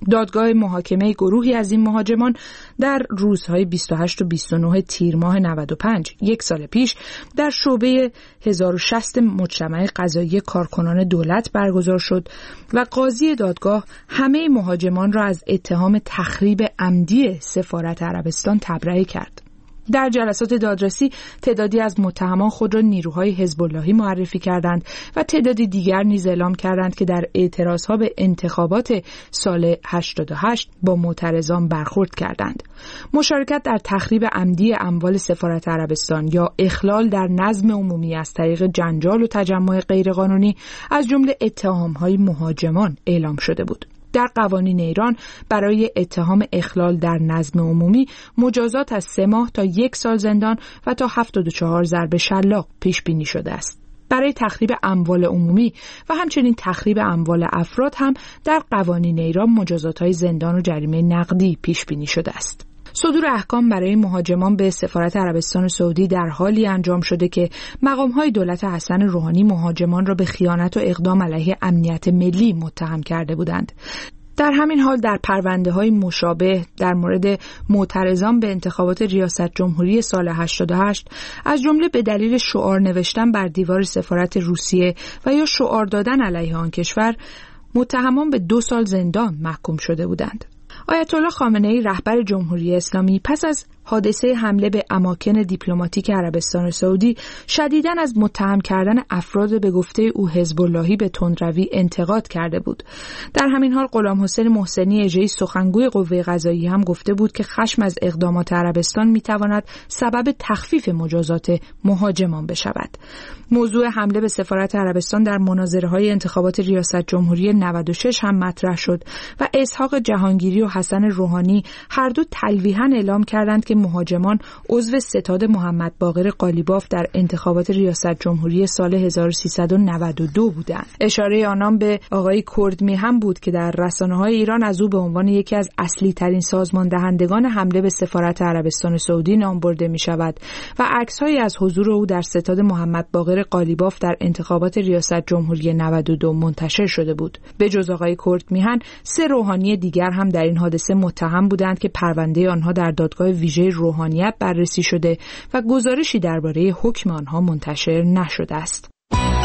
دادگاه محاکمه گروهی از این مهاجمان در روزهای بیست و هشت و بیست و نه تیر ماه نود و پنج یک سال پیش در شعبه هزار و شصت مجتمع قضایی کارکنان دولت برگزار شد و قاضی دادگاه همه مهاجمان را از اتهام تخریب عمدی سفارت عربستان تبرئه کرد. در جلسات دادرسی تعدادی از متهمان خود را نیروهای حزب اللهی معرفی کردند و تعدادی دیگر نیز اعلام کردند که در اعتراضها به انتخابات سال هشتاد و هشت با معترضان برخورد کردند. مشارکت در تخریب عمدی اموال سفارت عربستان یا اخلال در نظم عمومی از طریق جنجال و تجمع غیرقانونی از جمله اتهام‌های مهاجمان اعلام شده بود. در قوانین ایران برای اتهام اخلال در نظم عمومی مجازات از سه ماه تا یک سال زندان و تا هفتاد و چهار ضرب شلاق پیش بینی شده است. برای تخریب اموال عمومی و همچنین تخریب اموال افراد هم در قوانین ایران مجازات‌های زندان و جریمه نقدی پیش بینی شده است. صدور احکام برای مهاجمان به سفارت عربستان سعودی در حالی انجام شده که مقام‌های دولت حسن روحانی مهاجمان را به خیانت و اقدام علیه امنیت ملی متهم کرده بودند. در همین حال در پرونده‌های مشابه در مورد معترضان به انتخابات ریاست جمهوری سال هشتاد و هشت از جمله به دلیل شعار نوشتن بر دیوار سفارت روسیه و یا شعار دادن علیه آن کشور متهمان به دو سال زندان محکوم شده بودند. آیت الله خامنه‌ای رهبر جمهوری اسلامی پس از حادثه حمله به اماکن دیپلماتیک عربستان سعودی شدیداً از متهم کردن افراد به گفته او حزب اللهی به تندروی انتقاد کرده بود. در همین حال غلام حسین محسنی اژه‌ای سخنگوی قوه قضاییه هم گفته بود که خشم از اقدامات عربستان میتواند سبب تخفیف مجازات مهاجمان بشود. موضوع حمله به سفارت عربستان در مناظره‌های انتخابات ریاست جمهوری نود و شش هم مطرح شد و اسحاق جهانگیری و حسن روحانی هر دو تلویحاً اعلام کردند که مهاجمان عضو ستاد محمد باقر قالیباف در انتخابات ریاست جمهوری سال هزار و سیصد و نود و دو بودند. اشاره آنان به آقای کردمیهم بود که در رسانه‌های ایران از او به عنوان یکی از اصلی ترین سازمان دهندگان حمله به سفارت عربستان سعودی نام برده می شود و عکس‌هایی از حضور او در ستاد محمد باقر قالیباف در انتخابات ریاست جمهوری نود و دو منتشر شده بود. به جز آقای کردمیهن سه روحانی دیگر هم در این حادثه متهم بودند که پرونده آنها در دادگاه ویژه روحانیت بررسی شده و گزارشی درباره حکم آنها منتشر نشده است.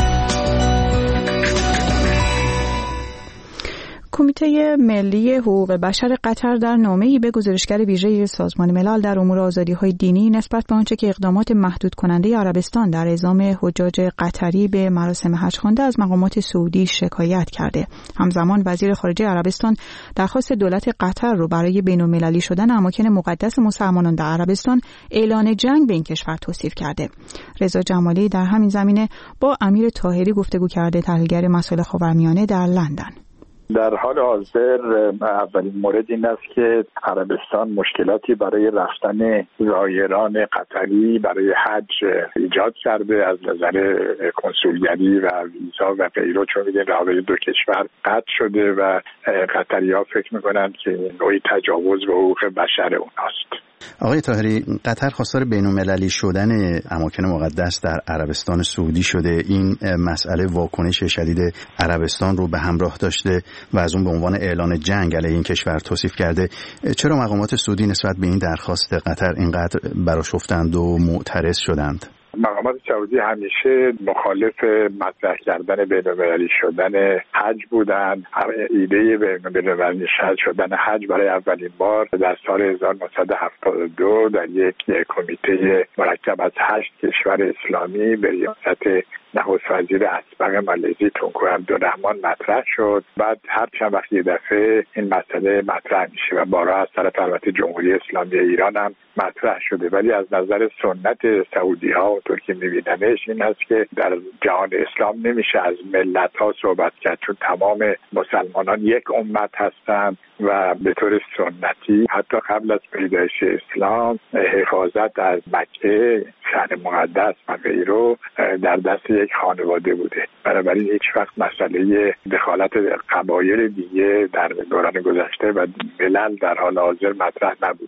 کمیته ملی حقوق بشر قطر در نامه‌ای به گزارشگر ویژه سازمان ملل در امور آزادی‌های دینی نسبت به آنچه که اقدامات محدود کننده عربستان در اعزام حجاج قطری به مراسم حج خوانده از مقامات سعودی شکایت کرده. همزمان وزیر خارجه عربستان درخواست دولت قطر رو برای بین‌المللی شدن اماکن مقدس مسلمانان در عربستان اعلان جنگ به این کشور توصیف کرده. رضا جمالی در همین زمینه با امیر طاهری گفتگو کرده، تحلیلگر مسائل خاورمیانه در لندن. در حال حاضر اولین مورد این است که عربستان مشکلاتی برای رفتن زائران قطری برای حج ایجاد کرده از نظر کنسولگری و ویزا و غیره، چون میگن روابط دو کشور قطع شده و قطری‌ها فکر میکنند که نوعی تجاوز به حقوق بشر اوناست. آقای طاهری، قطر خواستار بین‌المللی شدن اماکن مقدس در عربستان سعودی شده. این مسئله واکنش شدید عربستان رو به همراه داشته و از اون به عنوان اعلان جنگ علیه این کشور توصیف کرده. چرا مقامات سعودی نسبت به این درخواست قطر اینقدر برآشفتند و معترض شدند؟ مقامات سعودی همیشه مخالف مطرح کردن بین‌المللی شدن حج بودند. ایده بین‌المللی شدن حج برای اولین بار در سال هزار و نهصد و هفتاد و دو در یک کمیته مرکب از هشت کشور اسلامی به ریاست نخست وزیر اسبق مالزی تونکو عبدالرحمن مطرح شد. بعد هر چند وقت یه دفعه این مسئله مطرح میشه و بارها از طرف البته جمهوری اسلامی ایران هم مطرح شده، ولی از نظر سنت سعودی ها اونطور که میبیننش این هست که در جهان اسلام نمیشه از ملت ها صحبت کرد، چون تمام مسلمانان یک امت هستند و به طور سنتی حتی قبل از پیدایش اسلام حفاظت از مکه، شهر مقدس و غیره در دست یک خانواده بوده. بنابراین هیچ وقت مسئله دخالت قبایل دیگه در دوران گذشته و ملل در حال حاضر مطرح نبوده.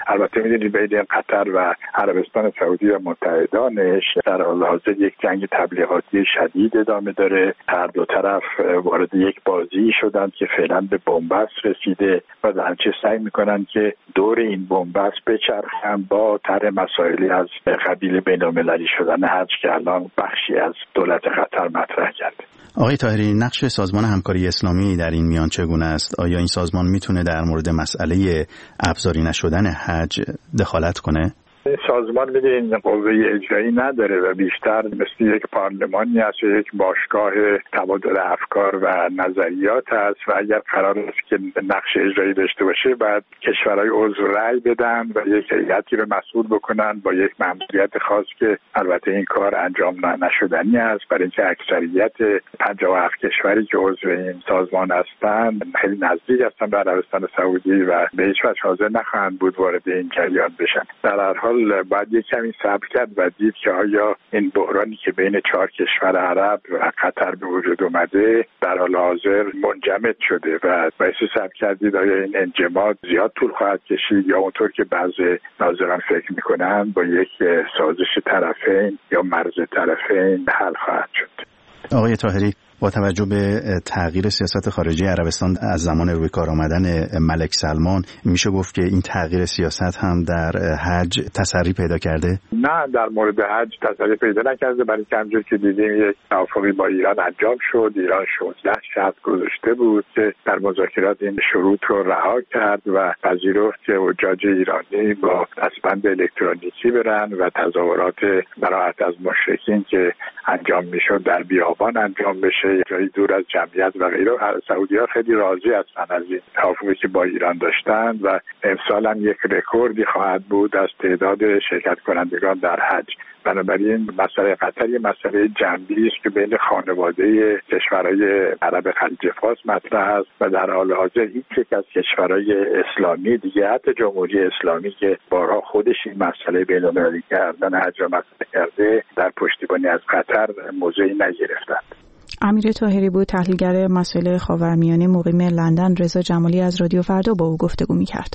البته میدونید بین قطر و عربستان سعودی و متحدانش در حال حاضر یک جنگ تبلیغاتی شدید ادامه داره. هر دو طرف وارد یک بازی شدن که فعلا به بنبست رسیده و در چه سعی میکنن که دور این بنبست بچرخن با طرح مسائلی از قبیل بین‌المللی شدن حج که الان بخشی از دولت قطر مطرح کرده. آقای طاهری، نقش سازمان همکاری اسلامی در این میان چگونه است؟ آیا این سازمان میتونه در مورد مسئله ابزاری نشدن حج دخالت کنه؟ این سازمان میدین قوه اجرایی نداره و بیشتر مثل یک پارلمانی است و یک باشگاه تبادل افکار و نظریات است و اگر قرار است که نقش اجرایی داشته باشه بعد کشورهای عضو رأی بدن و یک هیئتی رو مسئول بکنن با یک مأموریت خاص که البته این کار انجام نشدنی است، برای اینکه اکثریت پنجاه و هفت کشوری که عضو این سازمان هستند خیلی نزدیک هستند به عربستان سعودی و به هیچ وجه حاضر نخواهند بود وارد این جریان بشن. در هر حال باید یک کمی صبر کرد و دید که آیا این بحرانی که بین چهار کشور عرب و قطر به وجود اومده در حال حاضر منجمد شده و باعث صبر کردید آیا این انجماد زیاد طول خواهد کشید یا اونطور که بعضی ناظران فکر میکنن با یک سازش طرفین یا مرز طرفین حل خواهد شد. آقای طاهری، با توجه به تغییر سیاست خارجی عربستان از زمان روی کار آمدن ملک سلمان میشه گفت که این تغییر سیاست هم در حج تسری پیدا کرده؟ نه، در مورد حج تسری پیدا نکرده، برای که همونجور که دیدیم یک توافقی با ایران انجام شد. ایران شانزده شرط گذاشته بود که در مذاکرات این شروط رو رها کرد و پذیرفت که حجاج ایرانی با دستبند الکترونیکی برن و تظاهرات براءت از مشرکین که انجام میشد در بیابان انجام بشه، جایی دور از جمعیت و غیره. سعودی‌ها خیلی راضی هستن از این توافقی که با ایران داشتند و امسال هم یک رکوردی خواهد بود از تعداد شرکت کنندگان در حج. بنابراین مسئله قطر یه مسئله جنبی است که بین خانواده کشورهای عرب خلیج فارس مطرح است و در حال حاضر هیچ یک از کشورهای اسلامی دیگه، حتی جمهوری اسلامی که بارها خودش این مسئله بین‌المللی کردن حج را مطرح کرده، در پشتیبانی از قطر موضعی نگرفتند. امیر طاهری بود، تحلیلگر مسائل خاورمیانه مقیم لندن. رضا جمالی از رادیو فردا با او گفتگو می‌کرد.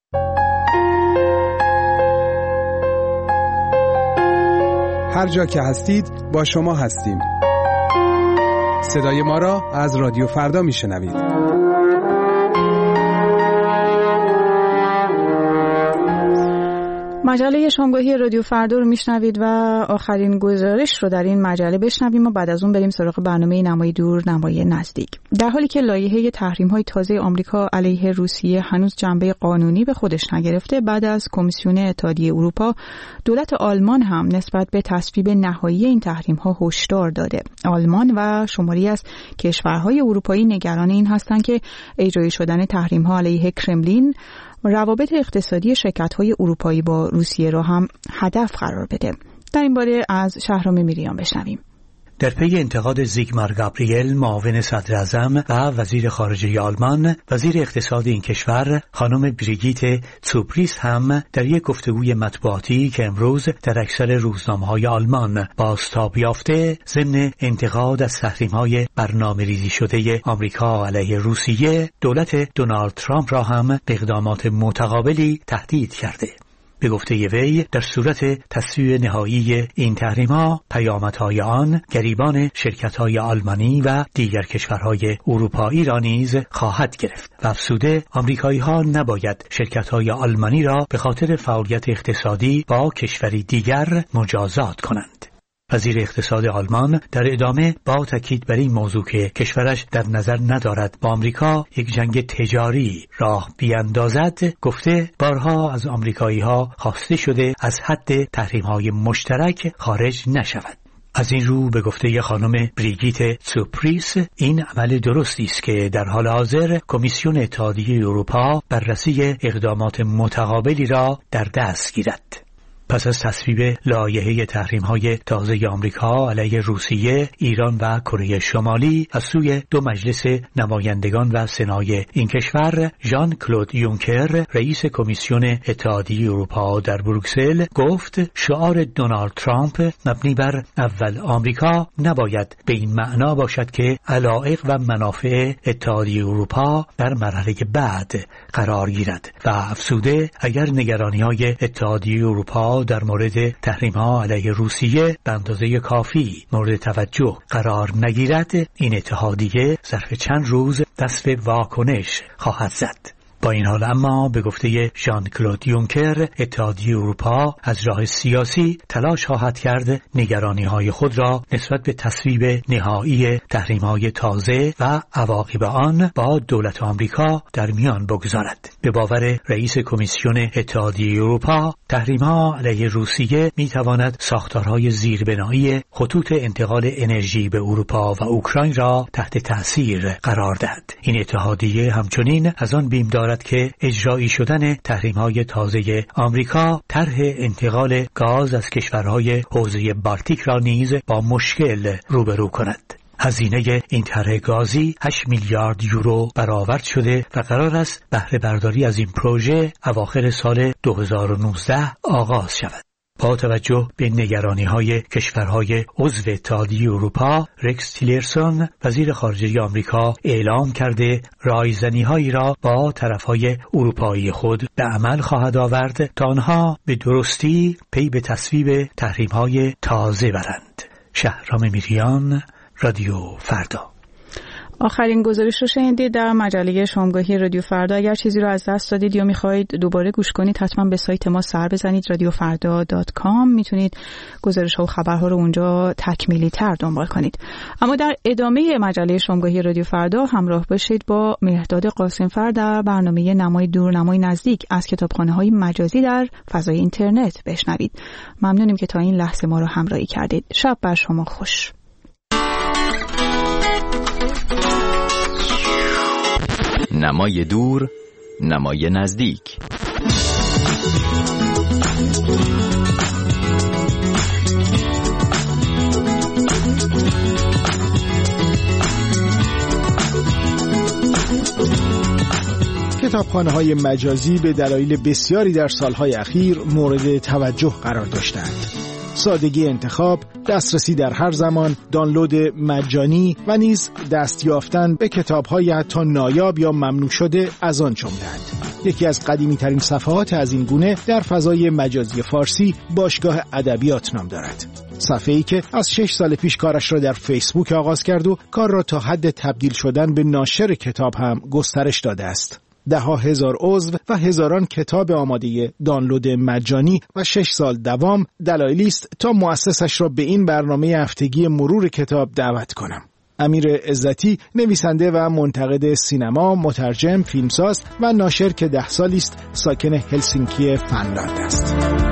هر جا که هستید با شما هستیم. صدای ما را از رادیو فردا میشنوید. مجله شامگاهی رادیو فردا رو میشنوید و آخرین گزارش رو در این مجله بشنویم و بعد از اون بریم سراغ برنامه نمای دور نمای نزدیک. در حالی که لایحه تحریم‌های تازه آمریکا علیه روسیه هنوز جنبه قانونی به خودش نگرفته، بعد از کمیسیون اتحادیه اروپا دولت آلمان هم نسبت به تصویب نهایی این تحریم‌ها هشدار داده. آلمان و شماری از کشورهای اروپایی نگران این هستند که اجرای شدن تحریم‌ها علیه کرملین روابط اقتصادی شرکت‌های اروپایی با روسیه را هم هدف قرار بده. در این باره از شهرام میریان بشنویم. در پی انتقاد زیگمار گابریل، معاون صدر اعظم و وزیر خارجه آلمان، وزیر اقتصاد این کشور خانم بریگیت تسوپریس هم در یک گفتگوی مطبوعاتی که امروز در اکثر روزنامه‌های آلمان بازتاب یافته، ضمن انتقاد از تحریم‌های برنامه‌ریزی شده آمریکا علیه روسیه، دولت دونالد ترامپ را هم به اقدامات متقابلی تهدید کرده. به گفته وی، در صورت تصویب نهایی این تحریم‌ها، پیامدهای آن گریبان شرکت‌های آلمانی و دیگر کشورهای اروپایی را نیز خواهد گرفت و افزوده آمریکایی‌ها نباید شرکت‌های آلمانی را به خاطر فعالیت اقتصادی با کشوری دیگر مجازات کنند. وزیر اقتصاد آلمان در ادامه با تاکید بر این موضوع که کشورش در نظر ندارد با آمریکا یک جنگ تجاری راه بیاندازد، گفته بارها از آمریکایی‌ها خواسته شده از حد تحریم‌های مشترک خارج نشود. از این رو به گفته خانم بریگیت تسوپریس، این عمل درستی است که در حال حاضر کمیسیون اتحادیه اروپا بررسی اقدامات متقابلی را در دست گیرد. پس از تصویب لایحه تحریم‌های تازه آمریکا علیه روسیه، ایران و کره شمالی از سوی دو مجلس نمایندگان و سنای این کشور، ژان کلود یونکر رئیس کمیسیون اتحادیه اروپا در بروکسل گفت شعار دونالد ترامپ مبنی بر اول آمریکا نباید به این معنا باشد که علایق و منافع اتحادیه اروپا در مرحله بعد قرار گیرد و افزوده اگر نگرانی‌های اتحادیه اروپا در مورد تحریم‌ها علیه روسیه به اندازه کافی مورد توجه قرار نگیرد، این اتحادیه ظرف چند روز دست به واکنش خواهد زد. با این حال اما به گفته ژان کلود یونکر، اتحادیه اروپا از راه سیاسی تلاش خواهد کرد نگرانی‌های خود را نسبت به تصویب نهایی تحریم‌های تازه و عواقب آن با دولت آمریکا در میان بگذارد. به باور رئیس کمیسیون اتحادیه اروپا، تحریم‌ها علیه روسیه می‌تواند ساختارهای زیربنایی خطوط انتقال انرژی به اروپا و اوکراین را تحت تأثیر قرار دهد. این اتحادیه همچنین از آن بیم دارد که اجرایی شدن تحریم‌های تازه آمریکا طرح انتقال گاز از کشورهای حوزه بالتیک را نیز با مشکل روبرو کند. هزینه این طرح گازی هشت میلیارد یورو برآورد شده و قرار است بهره برداری از این پروژه اواخر سال دو هزار و نوزده آغاز شود. با توجه به نگرانی‌های کشورهای عضو اتحادیه اروپا، رکس تیلرسون وزیر خارجه آمریکا اعلام کرده رایزنی‌هایی را با طرف‌های اروپایی خود به عمل خواهد آورد تا آنها به درستی پی به تصویب تحریم‌های تازه برند. شهرام میریان، رادیو فردا. آخرین گزارش رو شنیدید در مجله شامگاهی رادیو فردا. اگر چیزی رو از دست دادید یا میخواهید دوباره گوش کنید، حتما به سایت ما سر بزنید رادیو فردا دات کام. میتونید گزارش ها و خبرها رو اونجا تکمیلی تر دنبال کنید. اما در ادامه مجله شامگاهی رادیو فردا همراه باشید با مهرداد قاسمفر در برنامه نمای دور نمای نزدیک از کتابخانه‌های مجازی در فضای اینترنت بشنوید. ممنونیم که تا این لحظه ما رو همراهی کردید. شب بر شما خوش. نمای دور، نمای نزدیک. کتابخانه‌های مجازی به دلایل بسیاری در سالهای اخیر مورد توجه قرار داشتند. سادگی انتخاب، دسترسی در هر زمان، دانلود مجانی و نیز دست یافتن به کتاب‌های حتی نایاب یا ممنوع شده از آن جمله‌اند. یکی از قدیمی‌ترین صفحات از این گونه در فضای مجازی فارسی باشگاه ادبیات نام دارد. صفحه‌ای که از شش سال پیش کارش را در فیسبوک آغاز کرد و کار را تا حد تبدیل شدن به ناشر کتاب هم گسترش داده است. ده ها هزار عضو و هزاران کتاب آماده دانلود مجانی و شش سال دوام دلایلی است تا مؤسسش را به این برنامه هفتگی مرور کتاب دعوت کنم. امیر عزتی نویسنده و منتقد سینما، مترجم، فیلمساز و ناشر که ده سالی است ساکن هلسینکی فنلاند است.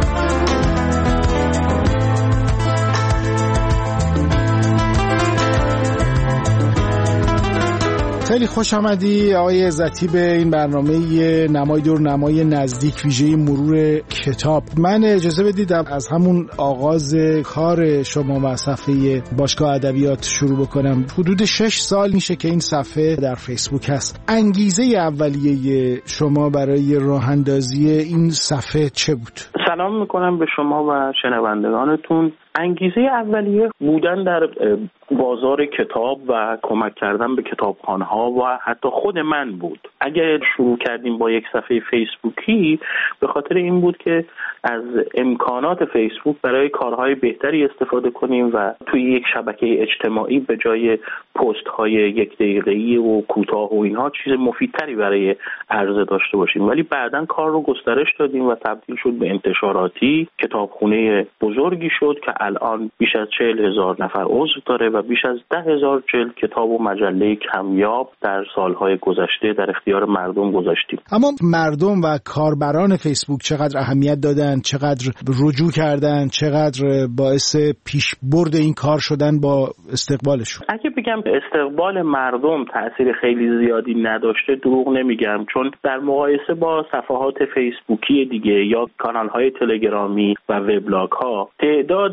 خیلی خوش آمدی آقای عزتی به این برنامه نمای دور نمای نزدیک ویژه مرور کتاب. من اجازه بدید از همون آغاز کار شما و صفحه باشگاه ادبیات شروع بکنم. حدود شش سال میشه که این صفحه در فیسبوک هست. انگیزه اولیه شما برای راه اندازی این صفحه چه بود؟ سلام میکنم به شما و شنوندگانتون. انگیزه اولیه بودن در بازار کتاب و کمک کردن به کتابخانه‌ها و حتی خود من بود. اگر شروع کردیم با یک صفحه فیسبوکی به خاطر این بود که از امکانات فیسبوک برای کارهای بهتری استفاده کنیم و توی یک شبکه اجتماعی به جای پست‌های یک دقیقه‌ای و کوتاه و اینها چیز مفیدتری برای عرضه داشته باشیم. ولی بعداً کار رو گسترش دادیم و تبدیل شد به انتشاراتی. کتابخونه بزرگی شد که الان بیش از چهل هزار نفر عضو داره و بیش از ده هزار جلد کتاب و مجله کمیاب در سالهای گذشته در اختیار اختیار مردم گذاشتیم. اما مردم و کاربران فیسبوک چقدر اهمیت دادن، چقدر رجوع کردن، چقدر باعث پیشبرد این کار شدن با استقبالشون؟ اگه بگم استقبال مردم تأثیر خیلی زیادی نداشته دروغ نمیگم، چون در مقایسه با صفحات فیسبوکی دیگه یا کانال‌های تلگرامی و وبلاگ ها تعداد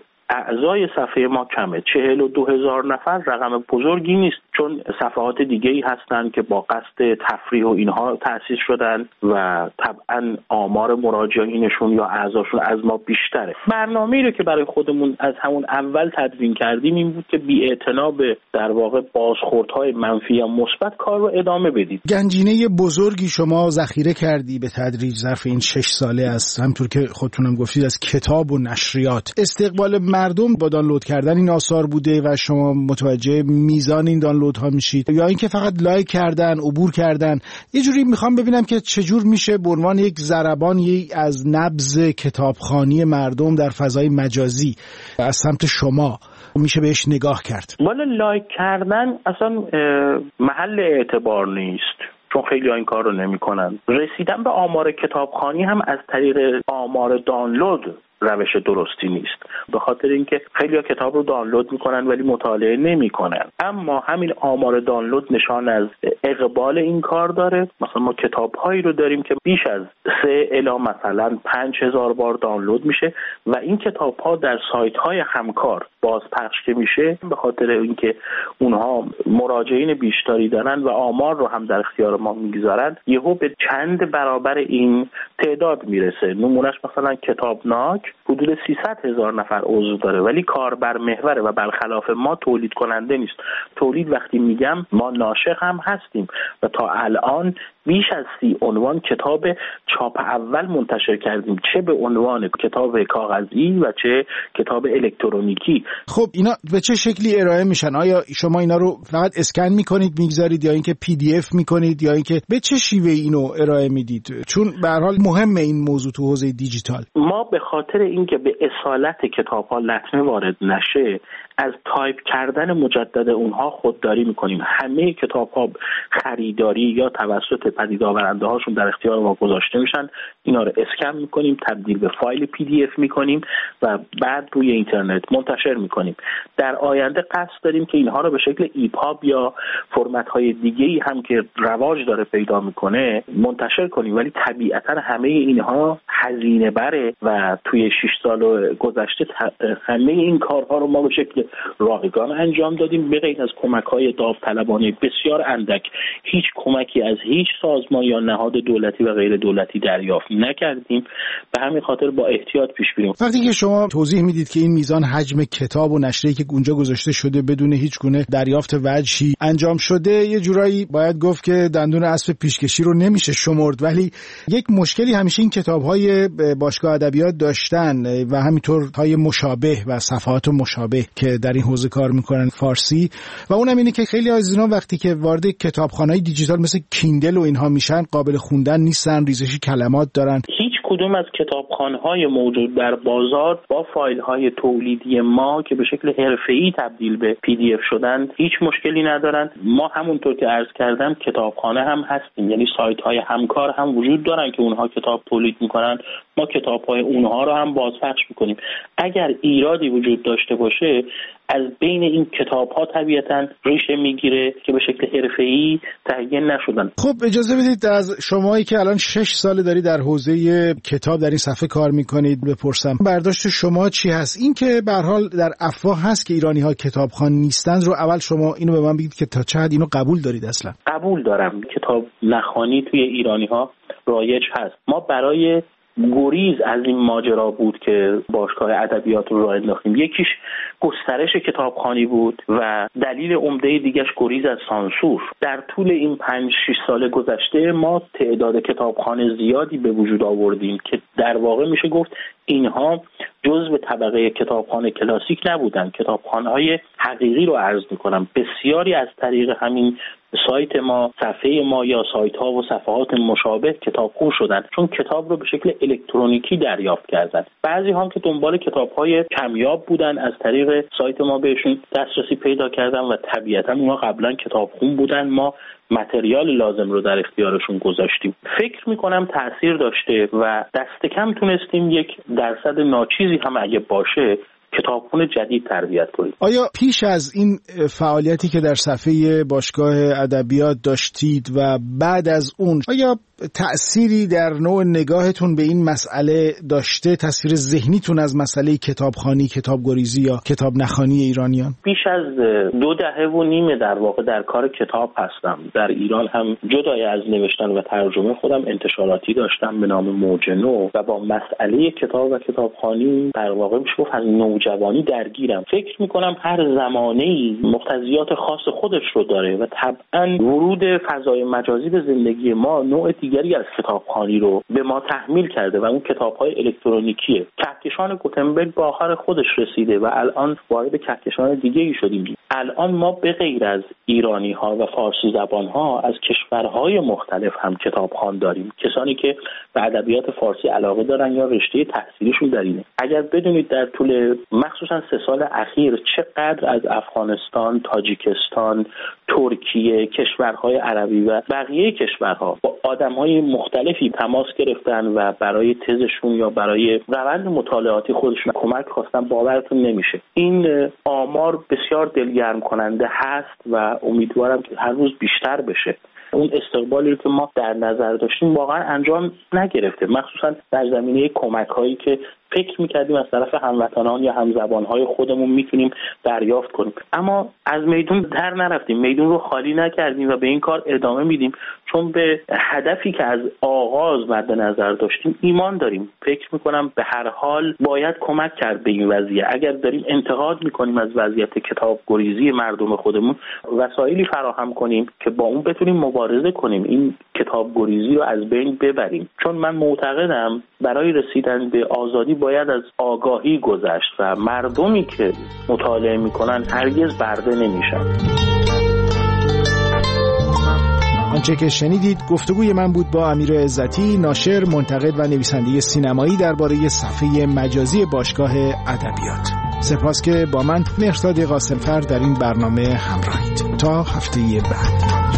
اعضای صفحه ما کمه. چهل و دو هزار نفر رقم بزرگی نیست، چون صفحات دیگه ای هستن که با قصد تفریح و اینها تأسیس شدن و طبعا آمار مراجعینشون یا اعضاشون از ما بیشتره. برنامه‌ای رو که برای خودمون از همون اول تدوین کردیم این بود که بی‌اعتنا به در واقع بازخوردهای منفی یا مثبت کار رو ادامه بدید. گنجینه بزرگی شما ذخیره کردی به تدریج ظرف این شش ساله است، همونطور که خودتونم گفتید، از کتاب و نشریات. استقبال مردم با دانلود کردن این آثار بوده و شما متوجه میزان این دانلودها میشید، یا اینکه فقط لایک کردن، عبور کردن؟ یه جوری میخوام ببینم که چجور میشه به عنوان یک ضربانی از نبض کتابخوانی مردم در فضای مجازی از سمت شما میشه بهش نگاه کرد. والا لایک کردن اصلا محل اعتبار نیست، چون خیلی ها این کار رو نمی کنن. رسیدن به آمار کتابخوانی هم از طریق آمار دانلود روش درستی نیست، به خاطر اینکه خیلی‌ها کتاب رو دانلود میکنن ولی مطالعه نمیکنن. اما همین آمار دانلود نشان از اقبال این کار داره. مثلا ما کتاب‌هایی رو داریم که بیش از سه الی مثلا پنج هزار بار دانلود میشه و این کتاب‌ها در سایت‌های همکار بازپخش که میشه، به خاطر اینکه اونها مراجعین بیشتری دارن و آمار رو هم در اختیار ما میگذارن، یهو به چند برابر این تعداد میرسه. نمونهش مثلا کتابناک حدود سیصد هزار نفر عضو داره ولی کاربر محوره و برخلاف ما تولید کننده نیست. تولید وقتی میگم ما ناشر هم هستیم و تا الان بیش از سی عنوان کتاب چاپ اول منتشر کردیم، چه به عنوان کتاب کاغذی و چه کتاب الکترونیکی. خب اینا به چه شکلی ارائه میشن؟ آیا شما اینا رو فقط اسکن میکنید میگذارید یا اینکه پی دی اف میکنید یا اینکه به چه شیوه اینو ارائه میدید؟ چون به هر حال مهمه این موضوع تو حوزه دیجیتال. ما به خاطر اینکه به اصالت کتاب‌ها لطمه وارد نشه از تایپ کردن مجدد اونها خودداری میکنیم. همه کتاب‌ها خریداری یا توسط پدید آورنده هاشون در اختیار ما گذاشته میشن. اینا رو اسکن میکنیم، تبدیل به فایل پی دی اف میکنیم و بعد روی اینترنت منتشر میکنیم. در آینده قصد داریم که اینها رو به شکل ایپاب یا فرمت های دیگه‌ای هم که رواج داره پیدا میکنه منتشر کنیم، ولی طبیعتا همه اینها هزینه بره و توی شش سال گذشته همه این کارها رو ما به شکل رایگان انجام دادیم، به غیر از کمک‌های داوطلبانه بسیار اندک. هیچ کمکی از هیچ سازمان یا نهاد دولتی و غیر دولتی دریافت نکردیم. به همین خاطر با احتیاط پیش بریم. وقتی که شما توضیح میدید که این میزان حجم کتاب و نشریه‌ای که اونجا گذاشته شده بدون هیچ گونه دریافت وجهی انجام شده، یه جورایی باید گفت که دندون اسب پیشکشی رو نمیشه شمرد. ولی یک مشکلی همیشه این کتاب‌های باشگاه ادبیات داشتن و همینطور های مشابه و صفحات مشابه که در این حوزه کار میکنن فارسی، و اونم اینه که خیلی از اینا وقتی که وارد کتابخانه‌های دیجیتال مثل کیندل و اینها میشن قابل خوندن نیستن، ریزش کلمات دارن. هیچ کدوم از کتابخانه‌های موجود در بازار با فایل‌های تولیدی ما که به شکل حرفه‌ای تبدیل به پی دی اف شدن هیچ مشکلی ندارن. ما همونطور که عرض کردم کتابخانه هم هستیم، یعنی سایت‌های همکار هم وجود دارن که اونها کتاب تولید میکنن، ما کتاب‌های اونها رو هم بازپخش میکنیم. اگر ایرادی وجود داشته باشه از بین این کتاب‌ها طبیعتاً ریشه میگیره که به شکل حرفه‌ای تهیه نشدن. خب اجازه بدید از شمایی که الان شش ساله داری در حوزه کتاب در این صفحه کار میکنید بپرسم برداشت شما چی هست؟ این که به هر حال در افواه هست که ایرانی‌ها کتابخوان نیستند رو اول شما اینو به من بگید که تا چه حد اینو قبول دارید؟ اصلا قبول دارم. کتاب نخوانی توی ایرانی‌ها رایج هست. ما برای گریز از این ماجرا بود که باشگاه ادبیات رو راه انداختیم. یکیش گسترش کتابخوانی بود و دلیل عمده دیگه‌اش گریز از سانسور. در طول این پنج شش سال گذشته ما تعداد کتابخانه زیادی به وجود آوردیم که در واقع میشه گفت اینها جزو طبقه کتابخانه کلاسیک نبودن. کتابخانه‌های حقیقی رو عرض می‌کنم. بسیاری از طریق همین سایت ما، صفحه ما یا سایت‌ها و صفحات مشابه کتابخون شدن، چون کتاب رو به شکل الکترونیکی دریافت کردن. بعضی هم که دنبال کتاب‌های کمیاب بودن از طریق سایت ما بهشون دسترسی پیدا کردن و طبیعتاً اونها قبلا کتابخون بودن. ما متریال لازم رو در اختیارشون گذاشتیم. فکر میکنم تأثیر داشته و دست کم تونستیم یک درصد ناچیزی هم اگه باشه کتابخونه جدید تربیت کنید. آیا پیش از این فعالیتی که در صفحه باشگاه ادبیات داشتید و بعد از اون آیا تأثیری در نوع نگاهتون به این مسئله داشته؟ تصویر ذهنیتون از مسئله کتابخوانی، کتابگریزی یا کتاب نخوانی ایرانیان؟ بیش از دو دهه و نیمه در واقع در کار کتاب هستم. در ایران هم جدای از نوشتن و ترجمه خودم انتشاراتی داشتم به نام موج نو و با مسئله کتاب و کتابخوانی در واقع میشه گفت از نوجوانی درگیرم. فکر میکنم هر زمانه‌ای مقتضیات خاص خودش رو داره و طبعا ورود فضای مجازی به زندگی ما نوع دیگری از کتابخوانی رو به ما تحمیل کرده و اون کتاب‌های الکترونیکیه. کهکشان گوتنبرگ به آخر خودش رسیده و الان وارد کهکشان دیگه‌ای شدیم. الان ما به غیر از ایرانی‌ها و فارسی زبان‌ها از کشورهای مختلف هم کتابخوان داریم. کسانی که به ادبیات فارسی علاقه دارن یا رشته تحصیلیشون در اینه. اگر بدونید در طول مخصوصا سه سال اخیر چقدر از افغانستان، تاجیکستان، ترکیه، کشورهای عربی و بقیه کشورها با آدم‌های مختلفی تماس گرفتن و برای تزشون یا برای روند مطالعاتی خودشون کمک خواستن، باورتون نمیشه. این آمار بسیار دلگرم کننده هست و امیدوارم که هر روز بیشتر بشه. اون استقبالی که ما در نظر داشتیم واقعا انجام نگرفته، مخصوصا در زمینه کمک‌هایی که فکر می‌کردیم از طرف هموطنان یا همزبان‌های خودمون میتونیم دریافت کنیم. اما از میدون در نرفتیم، میدون رو خالی نکردیم و به این کار ادامه میدیم، چون به هدفی که از آغاز مد نظر داشتیم ایمان داریم. فکر می‌کنم به هر حال باید کمک کرد به این وضعیت. اگر داریم انتقاد می‌کنیم از وضعیت کتابگریزی مردم خودمون، وسایلی فراهم کنیم که با اون بتونیم مبارزه کنیم، این کتابگریزی رو از بین ببریم. چون من معتقدم برای رسیدن به آزادی باید از آگاهی گذشت و مردمی که مطالعه میکنن هرگز برده نمیشن. آنچه که شنیدید گفتگوی من بود با امیر عزتی، ناشر، منتقد و نویسنده سینمایی درباره صفحه مجازی باشگاه ادبیات. سپاس که با من مهرزاد قاسمفر در این برنامه همراهید. تا هفته بعد.